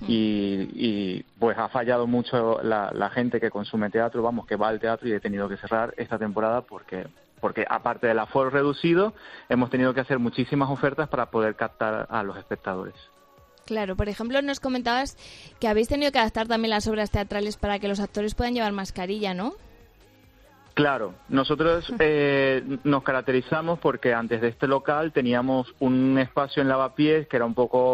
y pues ha fallado mucho la gente que consume teatro, que va al teatro, y he tenido que cerrar esta temporada porque porque aparte del aforo reducido, hemos tenido que hacer muchísimas ofertas para poder captar a los espectadores. Claro, por ejemplo, nos comentabas que habéis tenido que adaptar también las obras teatrales para que los actores puedan llevar mascarilla, ¿no? Claro, nosotros nos caracterizamos porque antes de este local teníamos un espacio en Lavapiés que era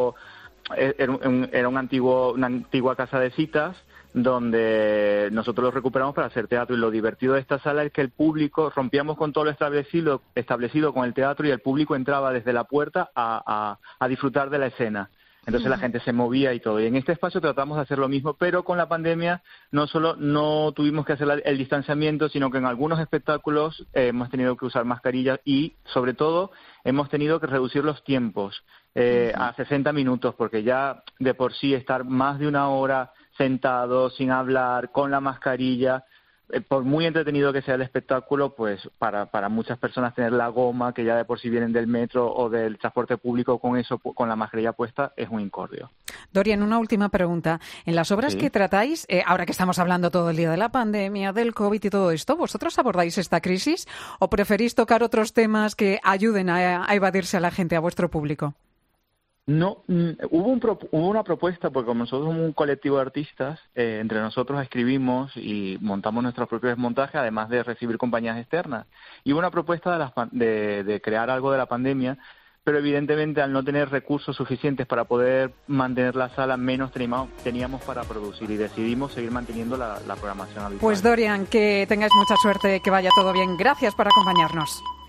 una antigua casa de citas, donde nosotros lo recuperamos para hacer teatro, y lo divertido de esta sala es que el público, rompíamos con todo lo establecido con el teatro, y el público entraba desde la puerta a disfrutar de la escena. Entonces la gente se movía y todo. Y en este espacio tratamos de hacer lo mismo, pero con la pandemia no solo no tuvimos que hacer el distanciamiento, sino que en algunos espectáculos hemos tenido que usar mascarillas, y sobre todo hemos tenido que reducir los tiempos a 60 minutos, porque ya de por sí estar más de una hora sentado, sin hablar, con la mascarilla, por muy entretenido que sea el espectáculo, pues para muchas personas tener la goma, que ya de por sí vienen del metro o del transporte público, con la mascarilla puesta, es un incordio. Dorian, una última pregunta. En las obras que tratáis, ahora que estamos hablando todo el día de la pandemia, del COVID y todo esto, ¿vosotros abordáis esta crisis o preferís tocar otros temas que ayuden a evadirse a la gente, a vuestro público? No, hubo una propuesta, porque como nosotros somos un colectivo de artistas, entre nosotros escribimos y montamos nuestros propios desmontajes, además de recibir compañías externas. Y hubo una propuesta de crear algo de la pandemia, pero evidentemente al no tener recursos suficientes para poder mantener la sala, menos teníamos para producir, y decidimos seguir manteniendo la programación habitual. Pues Dorian, que tengáis mucha suerte, que vaya todo bien. Gracias por acompañarnos.